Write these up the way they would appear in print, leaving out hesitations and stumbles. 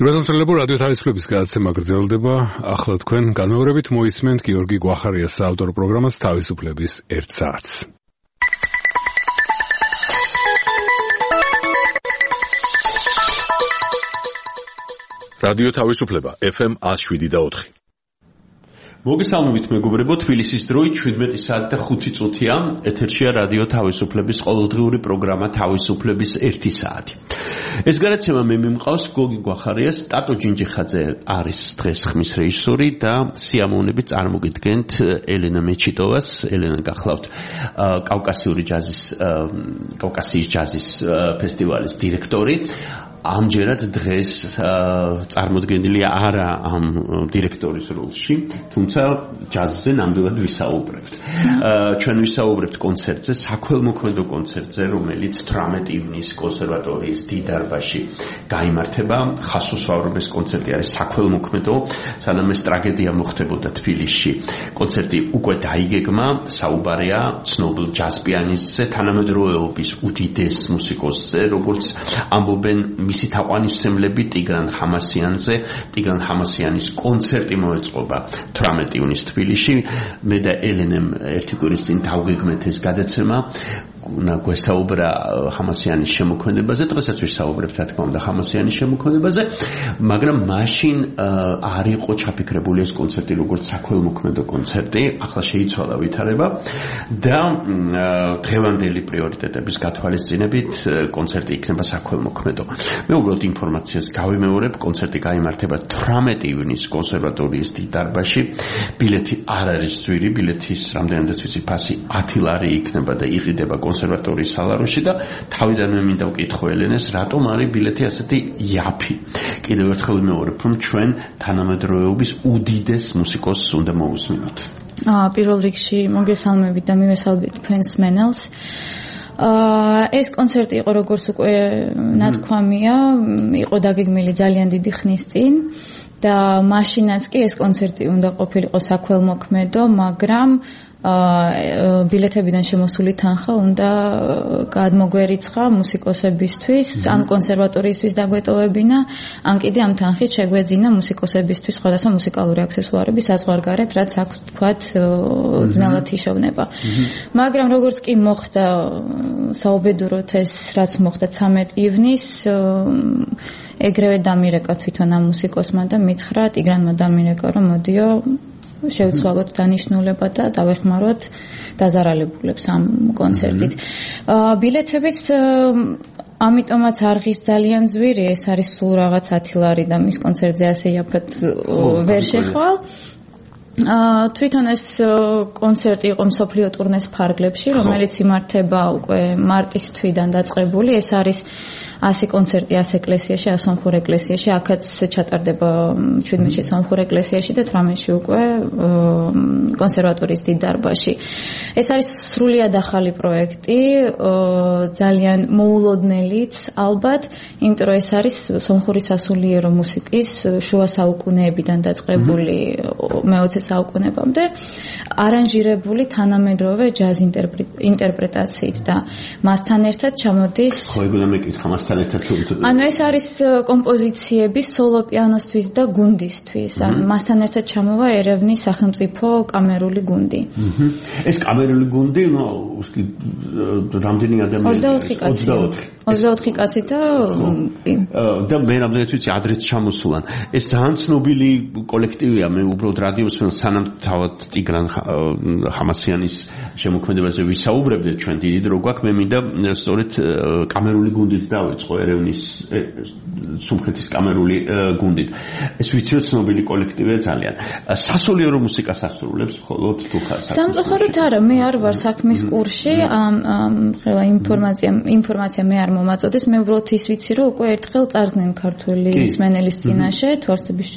უბრალოდ რადიო თავისუფლების გადაცემა გრძელდება. ახლა თქვენ განმეორებით მოისმენთ გიორგი გვახარიას საავტორო პროგრამას თავისუფლების 1 საათს. რადიო თავისუფლება FM 107.4. მოგესალმებით მეგობრებო, თბილისის დროით 17 საათი და 5 წუთია. ეთერშია რადიო თავისუფლების ყოველდღიური პროგრამა თავისუფლების 1 საათი. ეს გადაცემა მე მიმყავს გოგი გვახარიას, ტატო ჯინჯიხაძე არის დღეს ხმის რეჟისორი და სიამოვნებით წარმოგიდგენთ ელენა მეჩიტოვას. ელენა გახლავთ კავკასიის ჯაზის ფესტივალის დირექტორი. ამჯერად დღეს წარმოდგენილია არა ამ დირექტორის როლში, თუმცა ჯაზზე ნამდვილად ვისაუბრებთ. ჩვენ ვისაუბრებთ კონცერტზე, საქველმოქმედო კონცერტზე, რომელიც 18 ივნის კონსერვატორიის დიდ დარბაზში გაიმართება. ხასოსვავრობ ეს კონცერტი არის საქველმოქმედო, სანამ ეს ტრაგედია მოხდებოდა თბილისში. კონცერტი უკვე დაიგეგმა, საუბარია ცნობილ ჯაზ პიანისტზე, თანამედროვეობის უდიდეს მუსიკოსზე, როგორც ამბობენ მისი თაყვანისმცემლები ტიგრან ხამასიანზე. ტიგრან ხამასიანის კონცერტი მოეწყობა 18 ივნის თბილისში. მე და ელენემ ერთი კვირის წინ დავგეგმეთ ეს გადაცემა. გვესაუბრა ხამასიანის შემოქმედებაზე, დღესაც ვისაუბრებთ რა თქმა უნდა ხამასიანის შემოქმედებაზე, მაგრამ მაშინ არ იყო ჩაფიქრებული ეს კონცერტი როგორც საქველმოქმედო კონცერტი, ახლა შეიცვალა ვითარება და დღევანდელი პრიორიტეტების გათვალისწინებით კონცერტი იქნება საქველმოქმედო. მე უბრალოდ ინფორმაციას გავიმეორებ, კონცერტი გაიმართება 18 ივნის კონსერვატორიის დიდ დარბაზში. ბილეთი არ არის ძვირი, ბილეთის რამდენადაც ვიცი ფასი 10 ლარი იქნება და იყიდება კონსერვატორიის სალაროში და თავიდანვე მინდა ვკითხო ელენეს, რატომ არის ბილეთი ასეთი იაფი. კიდევ ერთხელ ვიმეორებ, რომ ჩვენ თანამედროვეობის უდიდეს მუსიკოსს უნდა მოусმინოთ. პირველ რიგში მოგესალმებით და მივესალმებით თქვენს მენელს. ეს კონცერტი იყო როგორც უკვე ნათქვამია, იყო დაგეგმილი ძალიან დიდი ხნის წინ და მაშინაც კი ეს კონცერტი უნდა ყოფილიყო საქველმოქმედო, მაგრამ ბილეთებიდან შემოსული თანხა უნდა გადმოგვერიცხა მუსიკოსებისთვის, ან კონსერვატორიისთვის დაგვეტოვებინა, ან კიდე ამ თანხით შეგვეძინა მუსიკოსებისთვის სხვადასხვა მუსიკალური აქსესუარები საზღვარგარეთ, რაც აქვს თქვათ ძნელად იშოვნება. მაგრამ როგორც კი მოხდა საუბედუროთ ეს, რაც მოხდა 13 ივნის, ეგრევე დამირეკა თვითონ ამ მუსიკოსმა და მითხრა ტიგრანმა დამირეკა, რომ მოდიო შევცვალოთ დანიშნულება და დავეხმაროთ დაზარალებულებს ამ კონცერტით. ბილეთებიც ამიტომაც არღის ძალიან ძვირი, ეს არის სულ რაღაც 10 ლარი და მის კონცერტზე ასე იაფად ვერ შეხვალ. თვითონ ეს კონცერტი იყო მსოფლიო ტურნეს ფარგლებში, რომელიც იმართება უკვე მარტის თვიდან დაწყებული. ეს არის 100 კონცერტი 100 ეკლესიაში, 100 სომხურ ეკლესიაში, აქაც ჩატარდება 17-ში სომხურ ეკლესიაში და 18-ში უკვე კონსერვატორიის დიდ დარბაზში. ეს არის სრულიად ახალი პროექტი, ძალიან მოულოდნელიც ალბათ, იმიტომ რომ ეს არის სომხური სასულიერო მუსიკის შუა საუკუნეებიდან დაწყებული მე-20 საუკუნემდე არანჟირებული თანამედროვე ჯაზ ინტერპრეტაციით და მასთან ერთად ჩამოდის ანუ ეს არის კომპოზიციები სოლო პიანოსთვის და გუნდისთვის. მასთან ერთად ჩამოვა ერევნის სახელმწიფო კამერული გუნდი. ეს კამერული გუნდი, რამდენი ადამიანი? 24 კაცი და მე რამდენიც ვიცი ადრეც ჩამოსულან. ეს ძალიან ცნობილი კოლექტივია, მე უბრალოდ რადიოს სანამ თავად ტიგრან ხამასიანის შემოქმედებაზე ვისაუბრებდით, ჩვენ დიდი დრო გვაქვს, მე მინდა სწორედ კამერული გუნდით დავიწყო ერევნის სომხეთის კამერული გუნდით. ეს ვიცი რომ ცნობილი კოლექტივია ძალიან. სასულიერო მუსიკას ასრულებს მხოლოდ თუ ხარ სამწუხაროდ არა, მე არ ვარ საქმის კურსში, ყველა ინფორმაცია მე არ მომაწოდეს, მე უბრალოდ ის ვიცი რომ უკვე ერთხელ წარდგნენ ქართული მსმენელის წინაშე თვარსების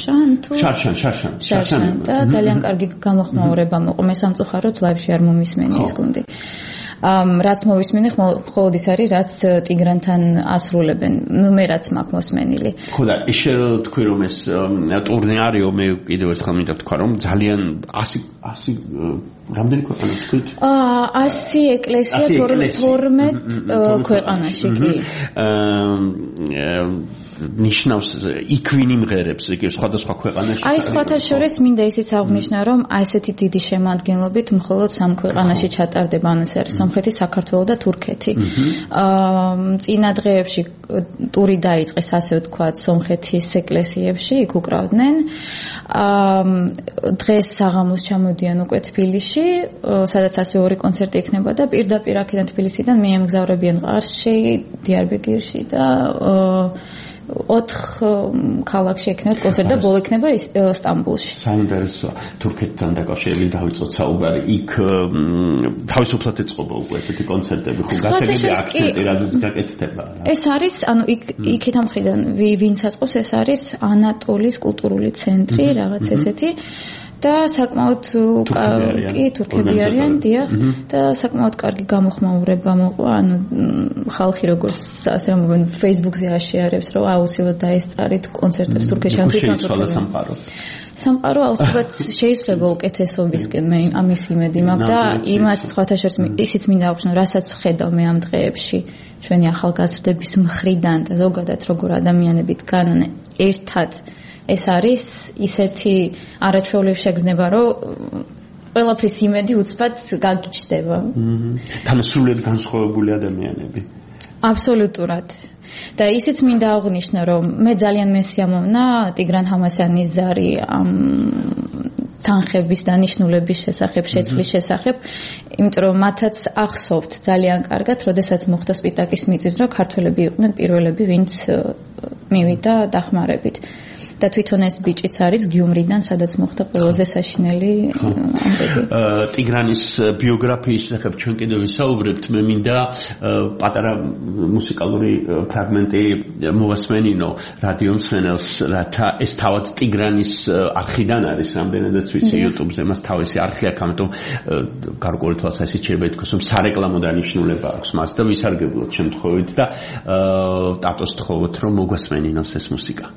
შარშან და ძალიან კარგი გამოხმაურება მოყვა. მე სამწუხაროდ ლაივში არ მომისმენი ეს გუნდი. რაც მოვისმინე მხოლოდ ის არის, რაც ტიგრანთან ასრულებენ. მე რაც მაქვს მოსმენილი. ხო და ისე თქვი რომ ეს ტურნე არისო, მე კიდევ ერთხელ მინდა თქვა რომ ძალიან 100 რამდენი ქვეყანა თქვით? 100 ეკლესია 12 ქვეყანაში კი. ნიშნავს იქ ვინ იმღერებს, იგი სხვადასხვა ქვეყანაში. აი სხვათა შორის მინდა ისიც აღვნიშნა, რომ ასეთი დიდი შემადგენლობით მხოლოდ 3 ქვეყანაში ჩატარდება, ანუ ეს არის სომხეთი, საქართველო და თურქეთი. წინა დღეებში ტური დაიწყეს, ასე ვთქვათ, სომხეთის ეკლესიებში, იქ უკრავდნენ. დღეს საღამოს ჩამოდიან უკვე თბილისში, სადაც ასე 2 კონცერტი იქნება და პირდაპირ აქედან თბილისიდან მიემგზავრებიან ყარსში, დიარბეკირში და 4 ქალაქში ექნებათ კონცერტი და ბოლო ექნება სტამბულში. საინტერესოა. თურქეთთან დაკავშირებით დავიწყოთ საუბარი. იქ თავისუფლად ეწყობა უკვე ესეთი კონცერტები, ხო გასაგები აქცენტი რაზეც გაკეთდება. ეს არის, ანუ იქით ამ მხრიდან ვინც აწყობს, ეს არის ანატოლის კულტურული ცენტრი, რაღაც ესეთი. და საკმაოდ კი თურქები არიან, დიახ, და საკმაოდ კარგი გამოხმაურება მოყვა, ანუ ხალხი როგორც ასე ამბობენ Facebook-ზე აშეარებს, რომ აუცილებლად დაესწარით კონცერტებს თურქეთში, ან თვითონ სამყარო აუცილებლად შეიძლება უკეთესობისკენ, მე ამის იმედი მაქვს და იმას სხვათა შორის ისიც მინდა აღვნიშნო, რასაც ვხედავ მე ამ დღეებში ჩვენი ახალგაზრდების მხრიდან და ზოგადად როგორ ადამიანები დგანან ერთად ეს არის ისეთი არაჩვეულების შეგრძნება, რომ ყველაფრის იმედი უცბად გაგიჩნდება. თან სრულიად განსხვავებული ადამიანები. აბსოლუტურად. და ისიც მინდა აღვნიშნო, რომ მე ძალიან მესიამოვნა ტიგრან ჰამასანის ზარი ამ თანხების დანიშნულების შესახებ, შეცვლის შესახებ, იმიტომ რომ მათაც ახსოვთ ძალიან კარგად, როდესაც მოხდა სპიტაკის მიწისძვრა, ქართველები იყვნენ პირველები, ვინც მივიდა დახმარებით. და თვითონ ეს ბიჭიც არის გიუმრიდან, სადაც მოხდა ყველაზე საშინელი ამბები. ტიგრანის ბიოგრაფიის შესახებ ჩვენ კიდევ ვისაუბრებთ, მე მინდა პატარა მუსიკალური ფრაგმენტი მოვასმენინო რადიო მსმენელს, რათა ეს თავად ტიგრანის არხიდან არის, რამდენადაც ვიცი YouTube-ზე მას თავისი არხი აქვს, ამიტომ გარკვეული თვალსაზრისით შეიძლება ითქვას, რომ სარეკლამო დანიშნულება აქვს მას და ვისარგებლოთ შემთხვევით და ტატოს თხოვოთ, რომ მოგვასმენინოს ეს მუსიკა.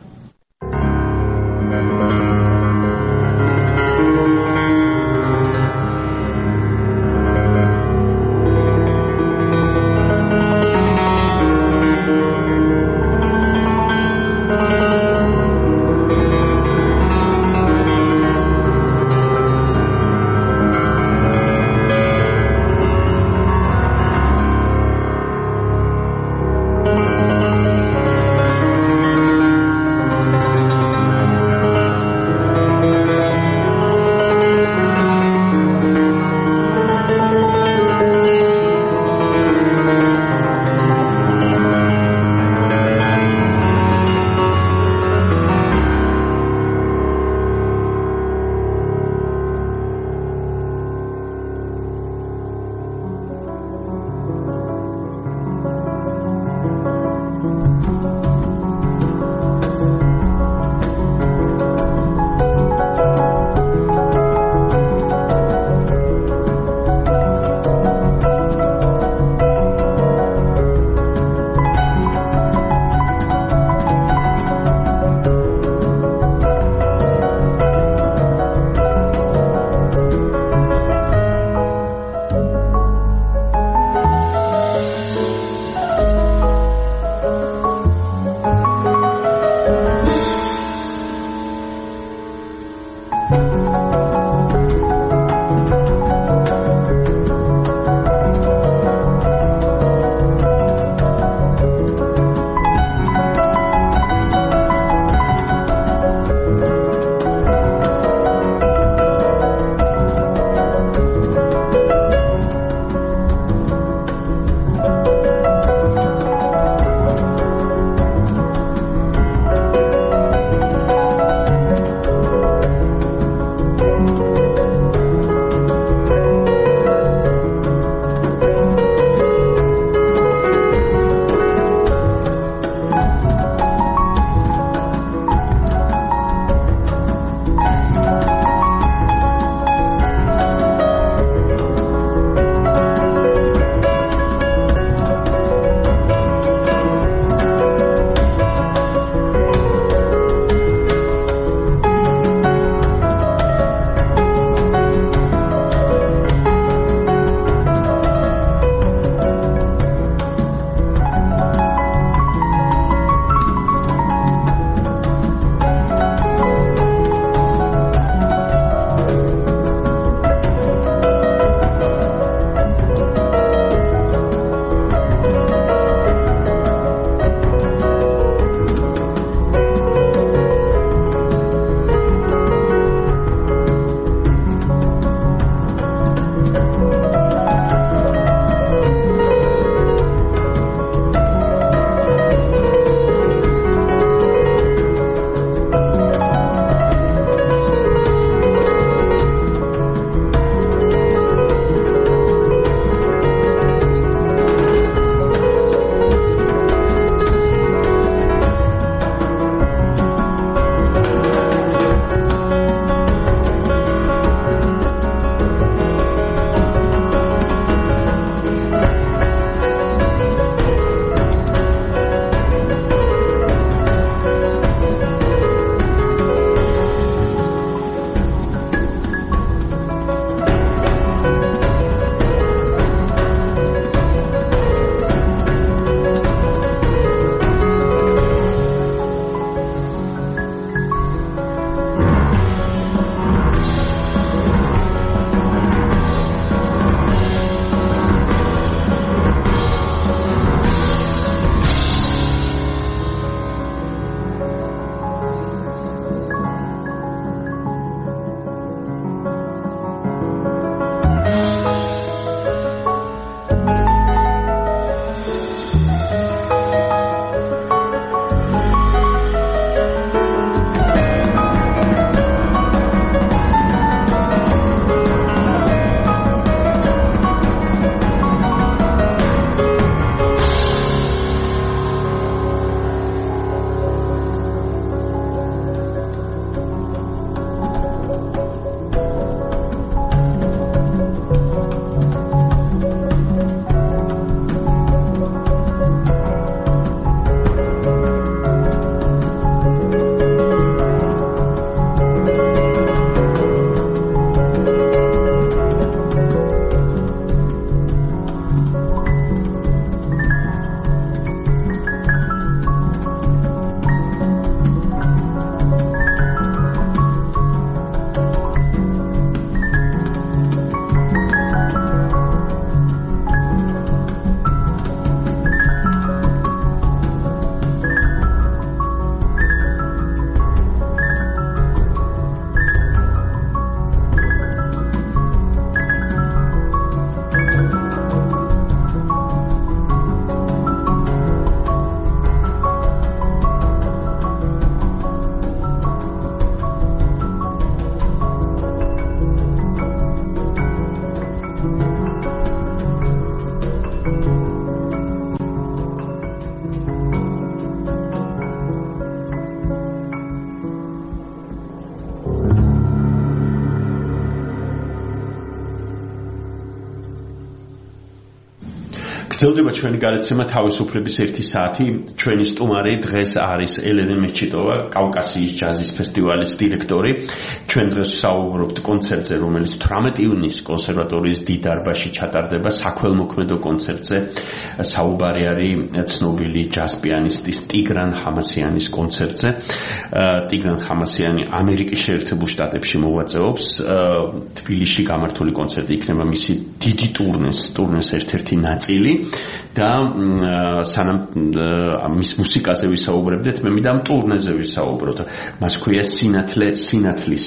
გრძელდება ჩვენი გადაცემა თავისუფლების 1 საათი. ჩვენი სტუმარი დღეს არის ელენე მეჩიტოვა, კავკასიის ჯაზის ფესტივალის დირექტორი. ჩვენ დღეს საუბრობთ კონცერტზე, რომელიც 18 ივნისს კონსერვატორიის დიდ დარბაზში ჩატარდება, საქველმოქმედო კონცერტზე. საუბარი არის ცნობილი ჯაზ პიანისტის ტიგრან ჰამასიანის კონცერტზე. ტიგრან ჰამასიანი ამერიკის შეერთებულ შტატებში მოღვაწეობს. თბილისში გამართული კონცერტი იქნება მისი დიდი ტურნეს ერთ-ერთი ნაწილი და სანამ მის მუსიკაზე ვისაუბრებდეთ, მე მინდა ამ ტურნეზე ვისაუბროთ. მას ქვია სინათლის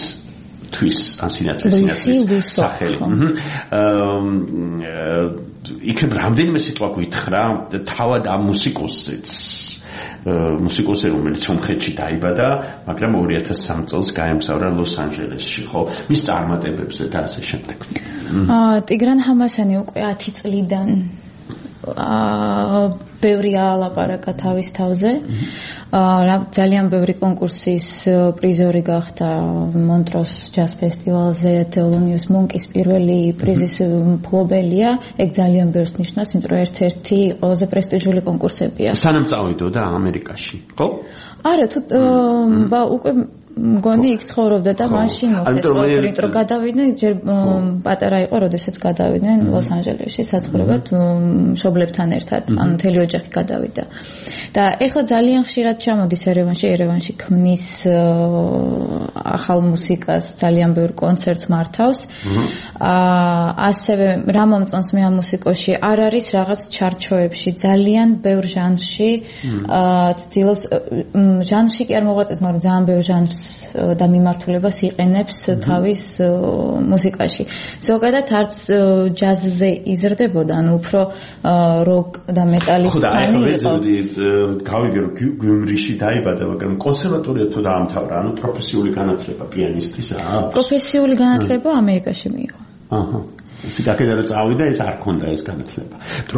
სახელი. იქნებ რამდენიმე სიტყვა გითხრა თავად ამ მუსიკოსზე, რომელიც სომხეთში დაიბადა, მაგრამ 2003 წელს გაემგზავრა ლოს-ანჯელესში, ხო? მის წარმატებებზე და ასე შემდეგ. ტიგრან ჰამასიანი უკვე 10 წლიდან ბევრი ალაპარაკა თავის თავზე. ძალიან ბევრი კონკურსის პრიზორი გახდა მონტროს ჯაზ ფესტივალზე, თეოლონიუს მონკის პირველი პრიზის მფლობელია. ეგ ძალიან ბევრს ნიშნავს, იმიტომ რომ ერთ-ერთი ყველაზე პრესტიჟული კონკურსებია. სანამ წავიდოდა ამერიკაში, ხო? არა, თუ უკვე მგონი იქ ცხოვრობდა და მაშინ მოხდეს, რომ გადავიდნენ, ჯერ პატარა იყო, როდესაც გადავიდნენ ლოს-ანჯელესში საცხოვრებლად მშობლებთან ერთად, ანუ მთელი ოჯახი გადავიდა. და ეხლა ძალიან ხშირად ჩამოდის ერევანში ქმნის ახალ მუსიკას, ძალიან ბევრ კონცერტს მართავს. ასევე რა მომწონს მე ამ მუსიკოში, არ არის რაღაც ჩარჩოებში, ძალიან ბევრ ჟანრში ცდილობს ჟანრში კი არ მოღვაწეს, მაგრამ ძალიან ბევრ ჟანრს და მიმართულებას იყენებს თავის მუსიკაში. ზოგადად არც ჯაზზე იზრდებოდა, ანუ უფრო როკ და მეტალის ფანი იყო. გავიგე რომ გიუმრიში დაიბადა, მაგრამ კონსერვატორია თუ დაამთავრა, ანუ პროფესიული განათლება პიანისტის აქვს. პროფესიული განათლება ამერიკაში მიიღო. აჰა. აქედან რომ წავიდა, ეს არ ქონდა ეს განათლება. თუ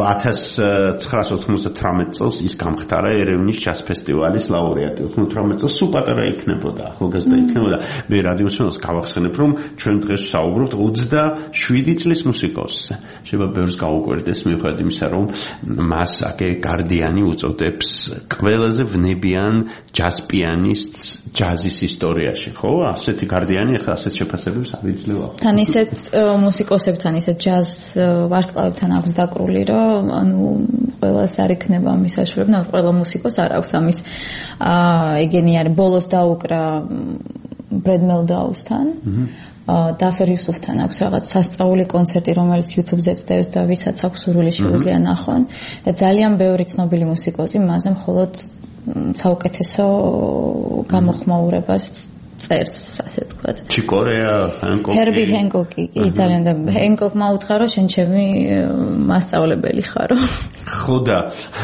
1998 წელს ის გამხდარა ერევნის ჯაზ ფესტივალის ლაურეატი. 98 წელს სულ პატარა იქნებოდა, ახალგაზრდა იქნებოდა. მე რადიოსმენელს გავახსენებ, რომ ჩვენ დღეს ვსაუბრობთ 27 წლის მუსიკოსზე. შეიძლება ბევრს გაუკვირდეს მიუხედავად იმისა, რომ მას აკე გარდიანი უწოდებს ყველაზე ვნებიან ჯაზ პიანისტს ჯაზის ისტორიაში, ხო? ასეთი გარდიანი, ახლა ასეთ შეფასებებს არ იძლევა. თან ისეთ მუსიკოსებთან ისეთ ჯაზ ვარსკვლავებთან აქვს დაკრული, რომ ანუ ყველას არ იქნება ამის საშუალება, ყველა მუსიკოს არ აქვს ამის ეგენი არის. ბოლოს დაუკრა ბრედ მელდაუსთან, დაფერ იუსუფთან აქვს რაღაც სასწაული კონცერტი, რომელიც YouTube-ზე წდევს და ვისაც აქვს სურვილი შეუძლია ნახონ და ძალიან ბევრი ცნობილი მუსიკოსი მასზე მხოლოდ საუკეთესო გამოხმაურებას წერს, ასე ვთქვათ. ჩიკორეა, ჰენკოკი. ჰერბი ჰენკოკი, კი, ძალიან და ჰენკოკმა უთხრა, რომ შენ ჩემი მასწავლებელი ხარო. ხო და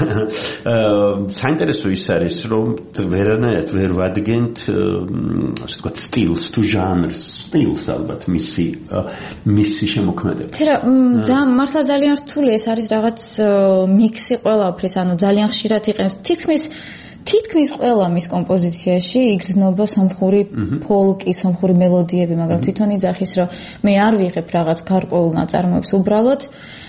საინტერესო ის არის, რომ ვერანაირად ვერ ვადგენთ, ასე ვთქვათ, სტილს თუ ჟანრს, სტილს ალბათ მისი შემოქმედება. ძალიან მართლა ძალიან რთული, ეს არის რაღაც მიქსი ყველაფრის, ანუ ძალიან ხშირად იყენებს თითქმის ყველა მის კომპოზიციაში იგრძნობა სომხური ფოლკი, სომხური მელოდიები, მაგრამ თვითონ იძახის, რომ მე არ ვიღებ რაღაც გარკვეულ ნაწარმოებს, უბრალოდ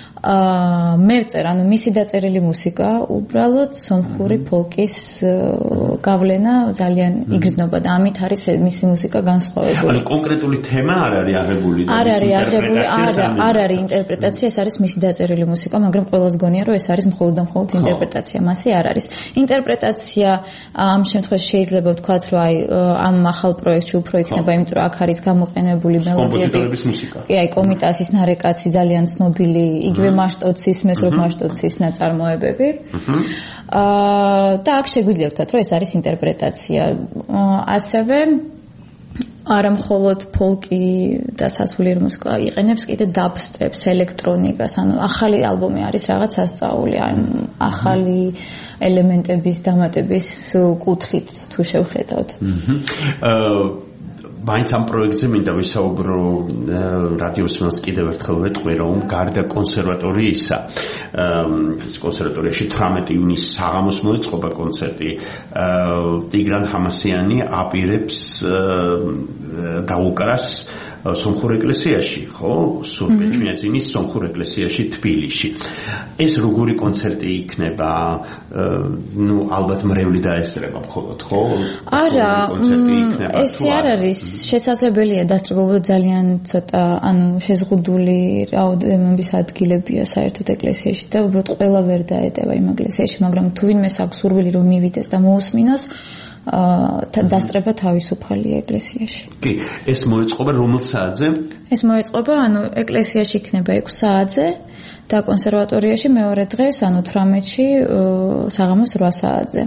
მე ვწერ, ანუ მისი დაწერილი მუსიკა, უბრალოდ სომხური ფოლკის გავლენა ძალიან იგრძნობა და ამით არის მისი მუსიკა განსხვავებული. ანუ კონკრეტული თემა არ არის აღებული და არ არის ინტერპრეტაცია, ეს არის მისი დაწერილი მუსიკა, მაგრამ ყველას გონია, რომ ეს არის მხოლოდ და მხოლოდ ინტერპრეტაცია, მასე არ არის. ინტერპრეტაცია ამ შემთხვევაში შეიძლება ვთქვათ, რომ აი ამ ახალ პროექტში უფრო იქნება, იმიტომ რომ აქ არის გამოყენებული მელოდიები. კი, აი კომიტასის ნარეკაცი ძალიან ცნობილი, იგივე მასტოცის, მესროპ მასტოცის ნაწარმოებები. და აქ შეგვიძლია ვთქვათ, რომ ეს არის ინტერპრეტაცია. ასევე არა მხოლოდ ფოლკი და სასულიერო მუსიკა იყენებს, კიდე დაბსტეპს, ელექტრონიკას, ანუ ახალი ალბომი არის რაღაც სასწაული, აი ახალი ელემენტების დამატების კუთხით თუ შევხედავთ. მაინც ამ პროექტზე მინდა ვისაუბრო რადიოსმენელს კიდევ ერთხელ ვეტყვი, რომ გარდა კონსერვატორიისა, კონსერვატორიაში 18 ივნისს საღამოს მოეწყობა კონცერტი. ტიგრან ჰამასიანი აპირებს დაუკრას სომხურ ეკლესიაში, ხო? სურბეჭვიაძინის სომხურ ეკლესიაში თბილისში. ეს როგორი კონცერტი იქნება? ალბათ მრევლი დაესწრება მხოლოდ, ხო? არა, ეს არ არის შესაძლებელია დასწრებულობა ძალიან ცოტა, შეზღუდული რაოდენობის ადგილებია საერთოდ ეკლესიაში და უბრალოდ ყველა ვერ დაეტევა იმ ეკლესიაში, მაგრამ თუ ვინმეს აქვს სურვილი რომ მივიდეს და მოусმინოს დასწრება თავისუფალია ეკლესიაში. კი, ეს მოეწყობა რომელ საათზე? ეს მოეწყობა, ეკლესიაში იქნება 6 საათზე და კონსერვატორიაში მეორე დღეს, 18-ში, საღამოს 8 საათზე.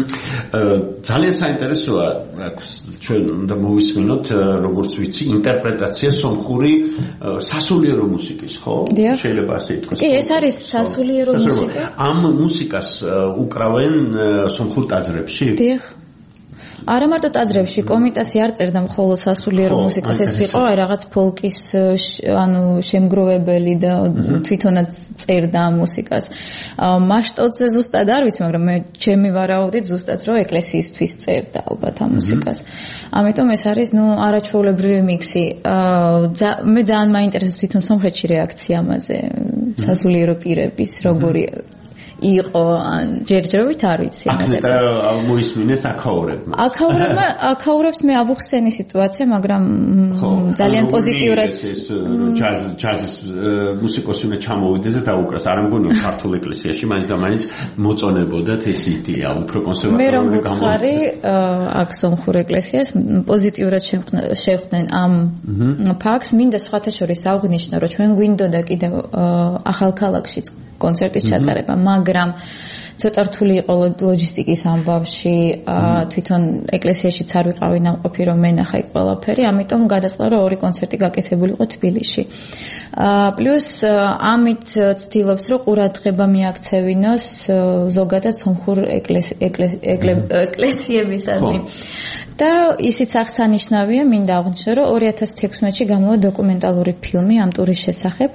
ძალიან საინტერესოა, ჩვენ უნდა მოვისმინოთ, როგორც ვიცი, ინტერპრეტაცია სომხური სასულიერო მუსიკის, ხო? შეიძლება ასე ითქვას. კი, ეს არის სასულიერო მუსიკა. ამ მუსიკას უკრავენ სომხურ ტაძრებში? დიახ. არა მარტო ტაძრებში, კომიტასი არ წერდა მხოლოდ სასულიერო მუსიკას, ეს იყო რაღაც ფოლკის, შემგროვებელი და თვითონაც წერდა ამ მუსიკას. მასშტაბზე ზუსტად არ ვიცი, მაგრამ მე ჩემი ვარაუდით ზუსტად რომ ეკლესიისთვის წერდა ალბათ ამ მუსიკას. ამიტომ ეს არის, არაჩვეულებრივი მიქსი. მე ძალიან მაინტერესებს თვითონ სომხეთში რეაქცია ამაზე, სასულიერო პირების, როგორი იყო ჯერჯერობით არ ვიცი ამაზე. მოისმინეს აქაურებმა. აქაურებს მე ავუხსენი სიტუაცია, მაგრამ ძალიან პოზიტიურად ჯაზის მუსიკოსი უნდა ჩამოვიდეს და დაუკრას. არ მგონია ქართულ ეკლესიაში მაინც და მაინც მოწონებოდათ ეს იდეა, უფრო კონსერვატორული. მე რომ ვუთხარი აქ სომხურ ეკლესიას პოზიტიურად შევხვდნენ ამ ფაქტს, მინდა სხვათა შორის აღვნიშნო, რომ ჩვენ გვინდოდა კიდევ ახალქალაქშიც კონცერტის ჩატარება, მაგრამ ცოტა რთული იყო ლოჯისტიკის ამბავში, თვითონ ეკლესიაშიც არ ვიყავი ნამყოფი რომ მენახა იქ ყველაფერი, ამიტომ გადასწრა რომ ორი კონცერტი გაკეთებული იყო თბილისში. პლუს ამით ცდილობს რომ ყურადღება მიაქცევინოს ზოგადად სომხურ ეკლესიებისადმი. და ისიც აღსანიშნავია, მინდა აღვნიშნო რომ 2016-ში გამოვა დოკუმენტალური ფილმი ამ ტურის შესახებ.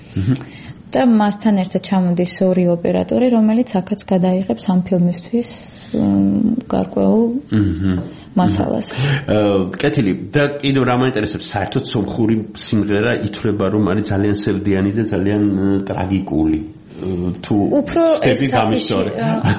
და მასთან ერთად ჩამოდის ორი ოპერატორი, რომელიც აქაც გადაიღებს ამ ფილმისთვის გარკვეულ მასალას. კეთილი, და კიდევ რა მაინტერესებს, საერთოდ სომხური სიმღერა ითვლება რომ არის ძალიან სევდიანი და ძალიან ტრაგიკული. თუ სტეპი გამისწორე.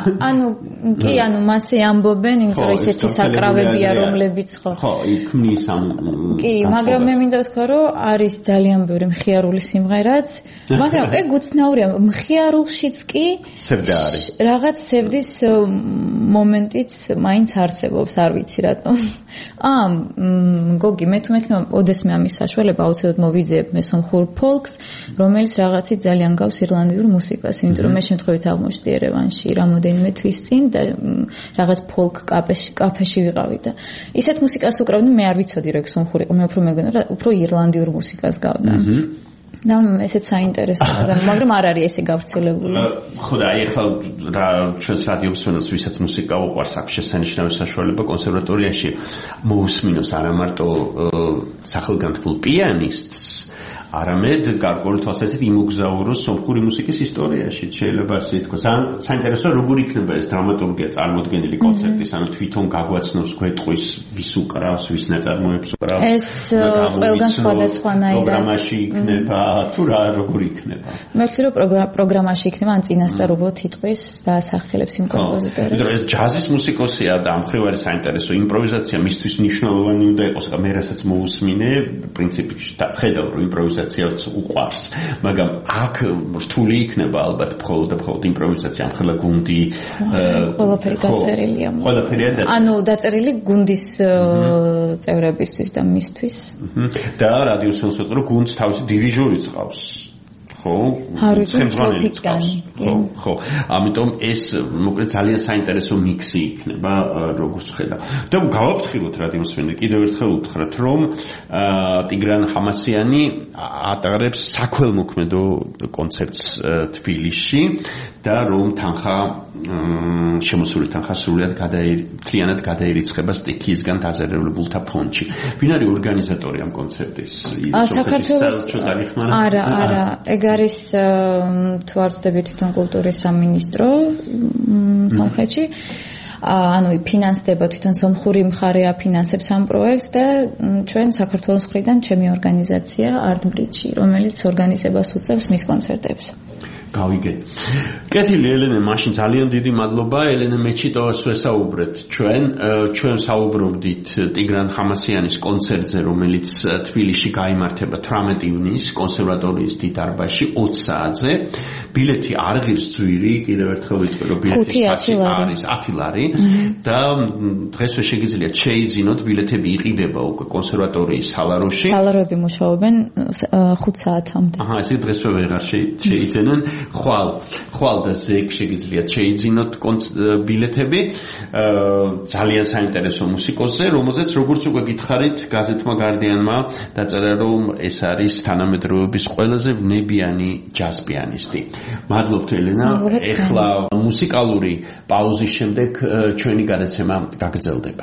კი, მასე ამბობენ, იმიტომ რომ ისეთი საკრავებია, რომლებიც ხო, იქმნის ამ. კი, მაგრამ მე მინდა ვთქვა, რომ არის ძალიან ბევრი მხიარული სიმღერაც, მაგრამ ეგ უცნაურია, მხიარულშიც კი სევდა არის. რაღაც სევდის მომენტიც მაინც არსებობს, არ ვიცი რატომ. გოგი, მე თუ მექნება ოდესმე ამის საშუალება, აუცილებლად მოვიძიებ მე სომხურ ფოლკს, რომელიც რაღაცით ძალიან გავს ირლანდიურ მუსიკას, იმიტომ რომ მე შემთხვევით აღმოჩნდი ერევანში რამოდენიმე თვის წინ და რაღაც ფოლკ კაფეში ვიყავი და ისეთ მუსიკას უკრავდნენ, მე არ ვიცოდი რომ ეგ სომხური იყო, მე უფრო მეგონა რომ უფრო ირლანდიურ მუსიკას გავდა. და ესეც საინტერესოა, მაგრამ არ არის ესე გავრცელებული. ხო და ეხლა ჩვენს რადიო მსმენელს ვისაც მუსიკა უყვარს, აქვს შესანიშნავი საშუალება კონსერვატორიაში მოусმინოს არა მარტო სახელგანთქმულ პიანისტს, არამედ გარკვეული თვალსაზრისით იმოგზაუროს სომხური მუსიკის ისტორიაში, შეიძლება ასე ითქვას. საინტერესოა როგორი იქნება ეს დრამატურგია წარმოდგენილი კონცერტის, თვითონ გაგვაცნობს გვეტყვის ვის უკრავს, ვის ნაწარმოებს უკრავს. ეს ყველგან სხვადასხვანაირად პროგრამაში იქნება, თუ როგორი იქნება? მე ვთვლი რომ პროგრამაში იქნება, ან წინასწარ უბრალოდ იტყვის და ასახელებს იმ კომპოზიტორებს. იმიტომ რომ ეს ჯაზის მუსიკოსია და ამ მხრივ არის საინტერესო, იმპროვიზაცია მისთვის მნიშვნელოვანი უნდა იყოს, მე რასაც მოусმინე, პრინციპში ხედავ რომ იმპროვიზაციაც უყვარს, მაგრამ აქ რთული იქნება ალბათ მხოლოდ და მხოლოდ იმპროვიზაცია, ამხელა გუნდი ყველაფერი დაწერილია. ყველაფერია დაწერილი გუნდის წევრებისთვის და მისთვის. და რადიოს მსმენელს რომ გუნდს თავისი დირიჟორიც ყავს. ხო, ხო, ამიტომ ეს მოკლედ ძალიან საინტერესო მიქსი იქნება, როგორც ხედავ. და გავაფრთხილოთ რადიო მსმენელი, კიდევ ერთხელ უთხრათ, რომ ტიგრან ჰამასიანი ატარებს საქველმოქმედო კონცერტს თბილისში და რომ თანხა შემოსული თანხა სრულად მთლიანად გადაირიცხება სტიქიისგან დაზერებულთა ფონდში. ვინ არის ორგანიზატორი ამ კონცერტის? საქართველოს არა, ეგ არის თუ არ ვცდები თვითონ კულტურის სამინისტრო სომხეთში. ანუ ფინანსდება თვითონ სომხური მხარე აფინანსებს ამ პროექტს და ჩვენ საქართველოს მხრიდან ჩემი ორგანიზაცია Art Bridge, რომელიც ორგანიზებას უწევს მის კონცერტებს. გავიგე. კეთილი ელენე, მაშინ ძალიან დიდი მადლობა. ელენე მეჩიტოვას ვესაუბრეთ. ჩვენ საუბრობდით ტიგრან ხამასიანის კონცერტზე, რომელიც თბილისში გაიმართება 18 ივნისს კონსერვატორიის დიდ დარბაზში 20 საათზე. ბილეთი არ ღირს ძვირი, კიდევ ერთხელ ვიტყვი, რომ ბილეთის ფასი არის 10 ლარი და დღესვე შეგიძლიათ შეიძინოთ, ბილეთები იყიდება უკვე კონსერვატორიის სალაროში. სალაროები მუშაობენ 5 საათამდე. ესე დღესვე ვეღარ შეიძენენ. ხვალ და ზეგ შეგიძლიათ შეიძინოთ ბილეთები ძალიან საინტერესო მუსიკოსზე, რომელზეც როგორც უკვე გითხარით, გაზეთმა Guardian-მა დაწერა, რომ ეს არის თანამედროვეობის ყველაზე ვნებიანი ჯაზ პიანისტი. მადლობთ ელენა. ეხლა მუსიკალური პაუზის შემდეგ ჩვენი გადაცემა გაგრძელდება.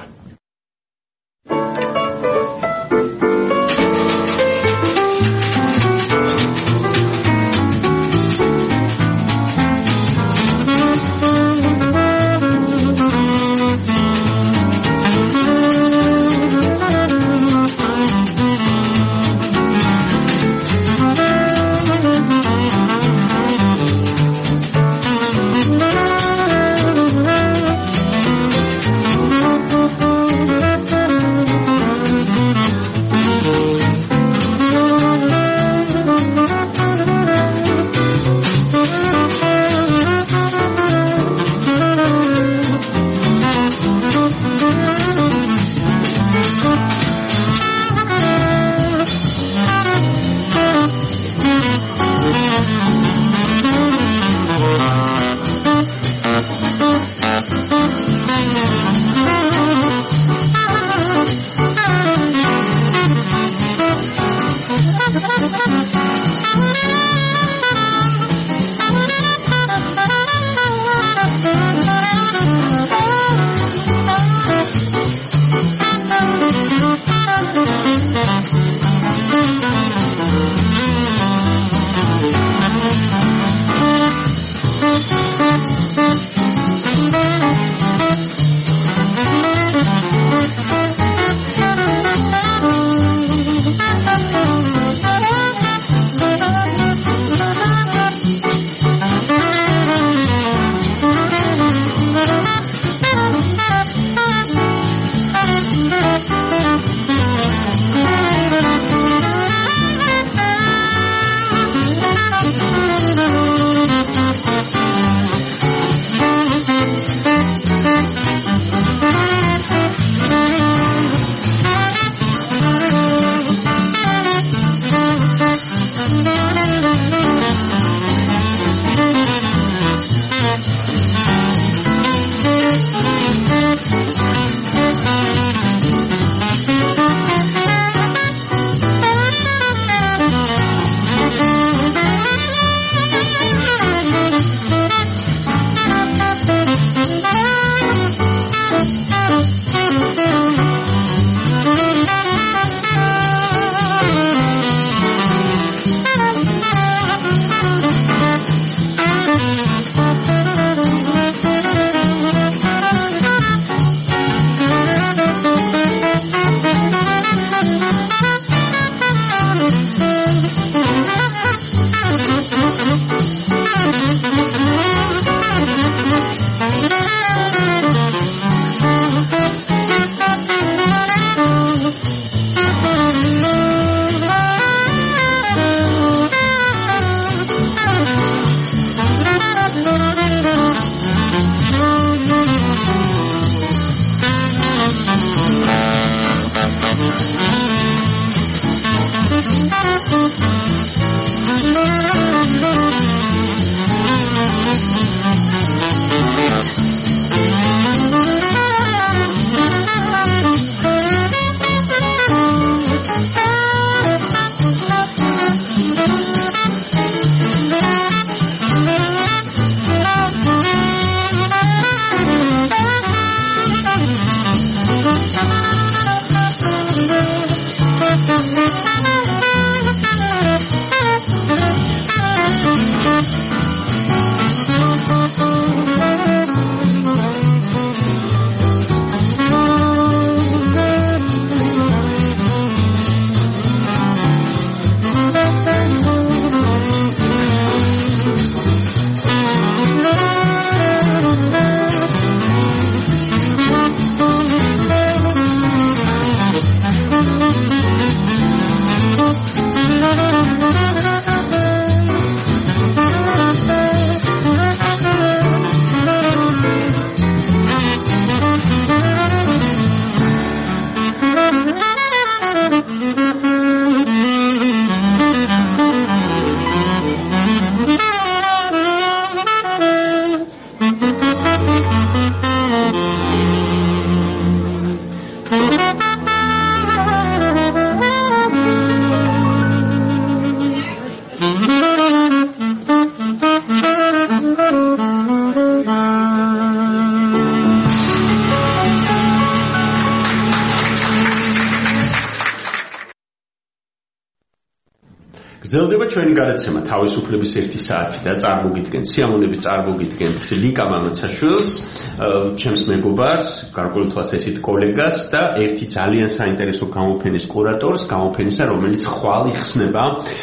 გრძელდება ჩვენი გადაცემა თავისუფლების 1 საათი და წარმოგიდგენთ სიამოვნებით წარმოგიდგენთ ლიკა მამაცაშვილს, ჩემს მეგობარს, გარკვეულ თვალსაჩინო კოლეგას და ერთი ძალიან საინტერესო გამოფენის კურატორს, გამოფენისა, რომელიც ხვალ იხსნება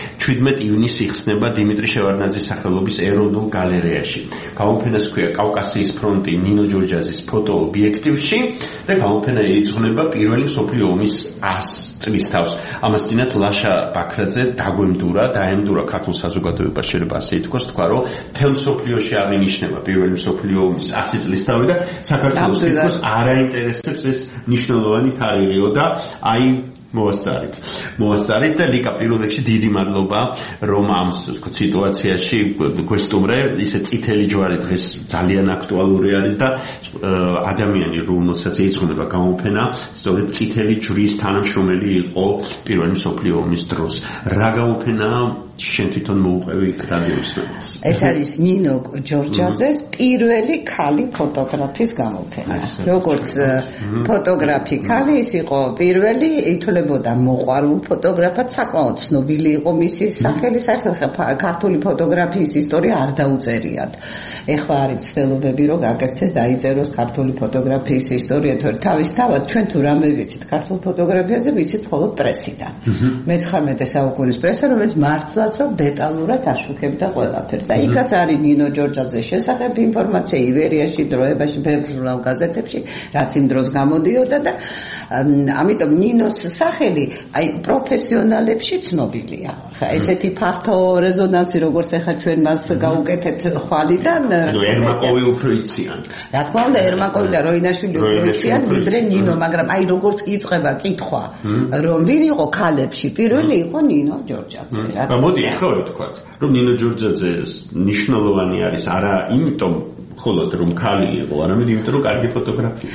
17 ივნისს იხსნება დიმიტრი შევარდნაძის სახელობის ეროვნულ გალერეაში. გამოფენას ქვია კავკასიის ფრონტი ნინო ჯორჯაძის ფოტო ობიექტივში და გამოფენა ეძღვნება პირველი მსოფლიო ომის 100 წლის თავს. ამას წინათ ლაშა ბაქრაძე დაემდურა ქართულ საზოგადოებას, შეიძლება ასე ითქვას, თქვა, რომ მთელ მსოფლიოში აღინიშნება პირველი მსოფლიო ომის 100 წლისთავი და საქართველოს თითქოს არ აინტერესებს ეს მნიშვნელოვანი თარიღიო და აი მოვასწარით და ლიკა პირველ რიგში დიდი მადლობა რომ ამ სიტუაციაში გვესტუმრე, ისე წითელი ჯვარი დღეს ძალიან აქტუალური არის და ადამიანი რომელსაც ეძღვნება გამოფენა სწორედ წითელი ჯვრის თანამშრომელი იყო პირველი მსოფლიო ომის დროს. რა გამოფენაა შენ თვითონ მოუყევი რადიოსნებს? ეს არის ნინო ჯორჯაძეს პირველი ქალი ფოტოგრაფის გამოფენა. როგორც ფოტოგრაფი ქალი, ის იყო პირველი, ითვლებოდა მოყვარულ ფოტოგრაფად, საკმაოდ ცნობილი იყო მისი სახელი, საერთოდ ქართული ფოტოგრაფიის ისტორია არ დაუწერიათ. ეხლა არის ცდილობები, რომ გაკეთდეს, დაიწეროს ქართული ფოტოგრაფიის ისტორია, თორე თავისთავად ჩვენ თუ რამე ვიცით ქართულ ფოტოგრაფიაზე, ვიცით მხოლოდ პრესიდან. მე-19 საუკუნის პრესა, რომელიც მართლაც რომ დეტალურად აშუქებდა ყველაფერს. და იქაც არის ნინო ჯორჯაძეს შესახებ ინფორმაცია ივერიაში, დროებაში, ბევრ ჟურნალ გაზეთებში, რაც იმ დროს გამოდიოდა და ამიტომ ნინოს სახელი აი პროფესიონალებში ცნობილია. ხა ესეთი ფართო რეზონანსი, როგორც ახლა ჩვენ მას გავუკეთეთ ხვალიდან, ერმაკოვი უფრო იციან. რა თქმა უნდა, ერმაკოვი და როინაშვილი უფრო იციან, ვიდრე ნინო, მაგრამ აი როგორც იწყება კითხვა, რომ ვინ იყო ქალებში, პირველი იყო ნინო ჯორჯაძე. მოდი ახლა ვთქვათ, რომ ნინო ჯორჯაძე მნიშვნელოვანი არის არა იმიტომ ხოლოდ რომ ქალი იყო, არამედ იმიტომ რომ კარგი ფოტოგრაფია.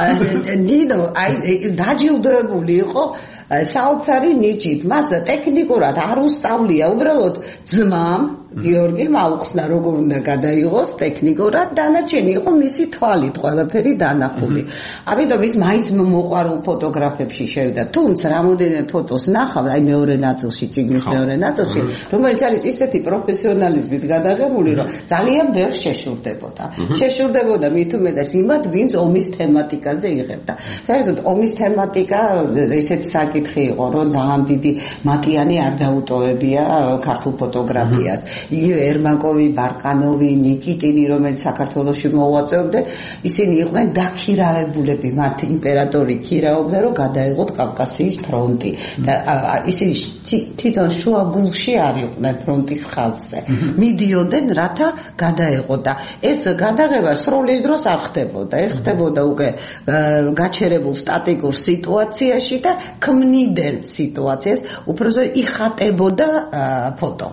ნინო აი დაჯილდოებული იყო საოცარი ნიჭით. მას ტექნიკურად არ უსწავლია, უბრალოდ ძმამ გიორგიმ აუხსნა როგორ უნდა გადაიღოს ტექნიკურად, დანარჩენი იყო მისი თვალით ყველაფერი დანახული. ამიტომ ის მაინც მოყვარულ ფოტოგრაფებში შევიდა. თუმცა რამოდენიმე ფოტოს ნახავ, აი მეორე ნაწილში, წიგნის მეორე ნაწილში, რომელიც არის ისეთი პროფესიონალიზმით გადაღებული, რომ ძალიან ბევრ შეშურდებოდა. შეშურდებოდა მით უმეტეს იმათ, ვინც ომის თემატიკაზე იღებდა. საერთოდ ომის თემატიკა ესეთი საკითხი იყო, რომ ძალიან დიდი მატიანი არ დაუტოვებია ქართულ ფოტოგრაფიას. იგივე ერმაკოვი, ბარკანოვი, ნიკიტინი, რომელიც საქართველოში მოღვაწეობდნენ, ისინი იყვნენ დაქირავებულები, მათ იმპერატორი ქირავობდა, რომ გადაეღოთ კავკასიის ფრონტი. და ისინი თვითონ შუაგულში არ იყვნენ ფრონტის ხაზზე. მიდიოდნენ, რათა გადაეღოთ და ეს გადაღება სროლის დროს არ ხდებოდა. ეს ხდებოდა უკვე გაჩერებულ სტატიკურ სიტუაციაში და ქმნიდნენ სიტუაციას, უბრალოდ იხატებოდა ფოტო.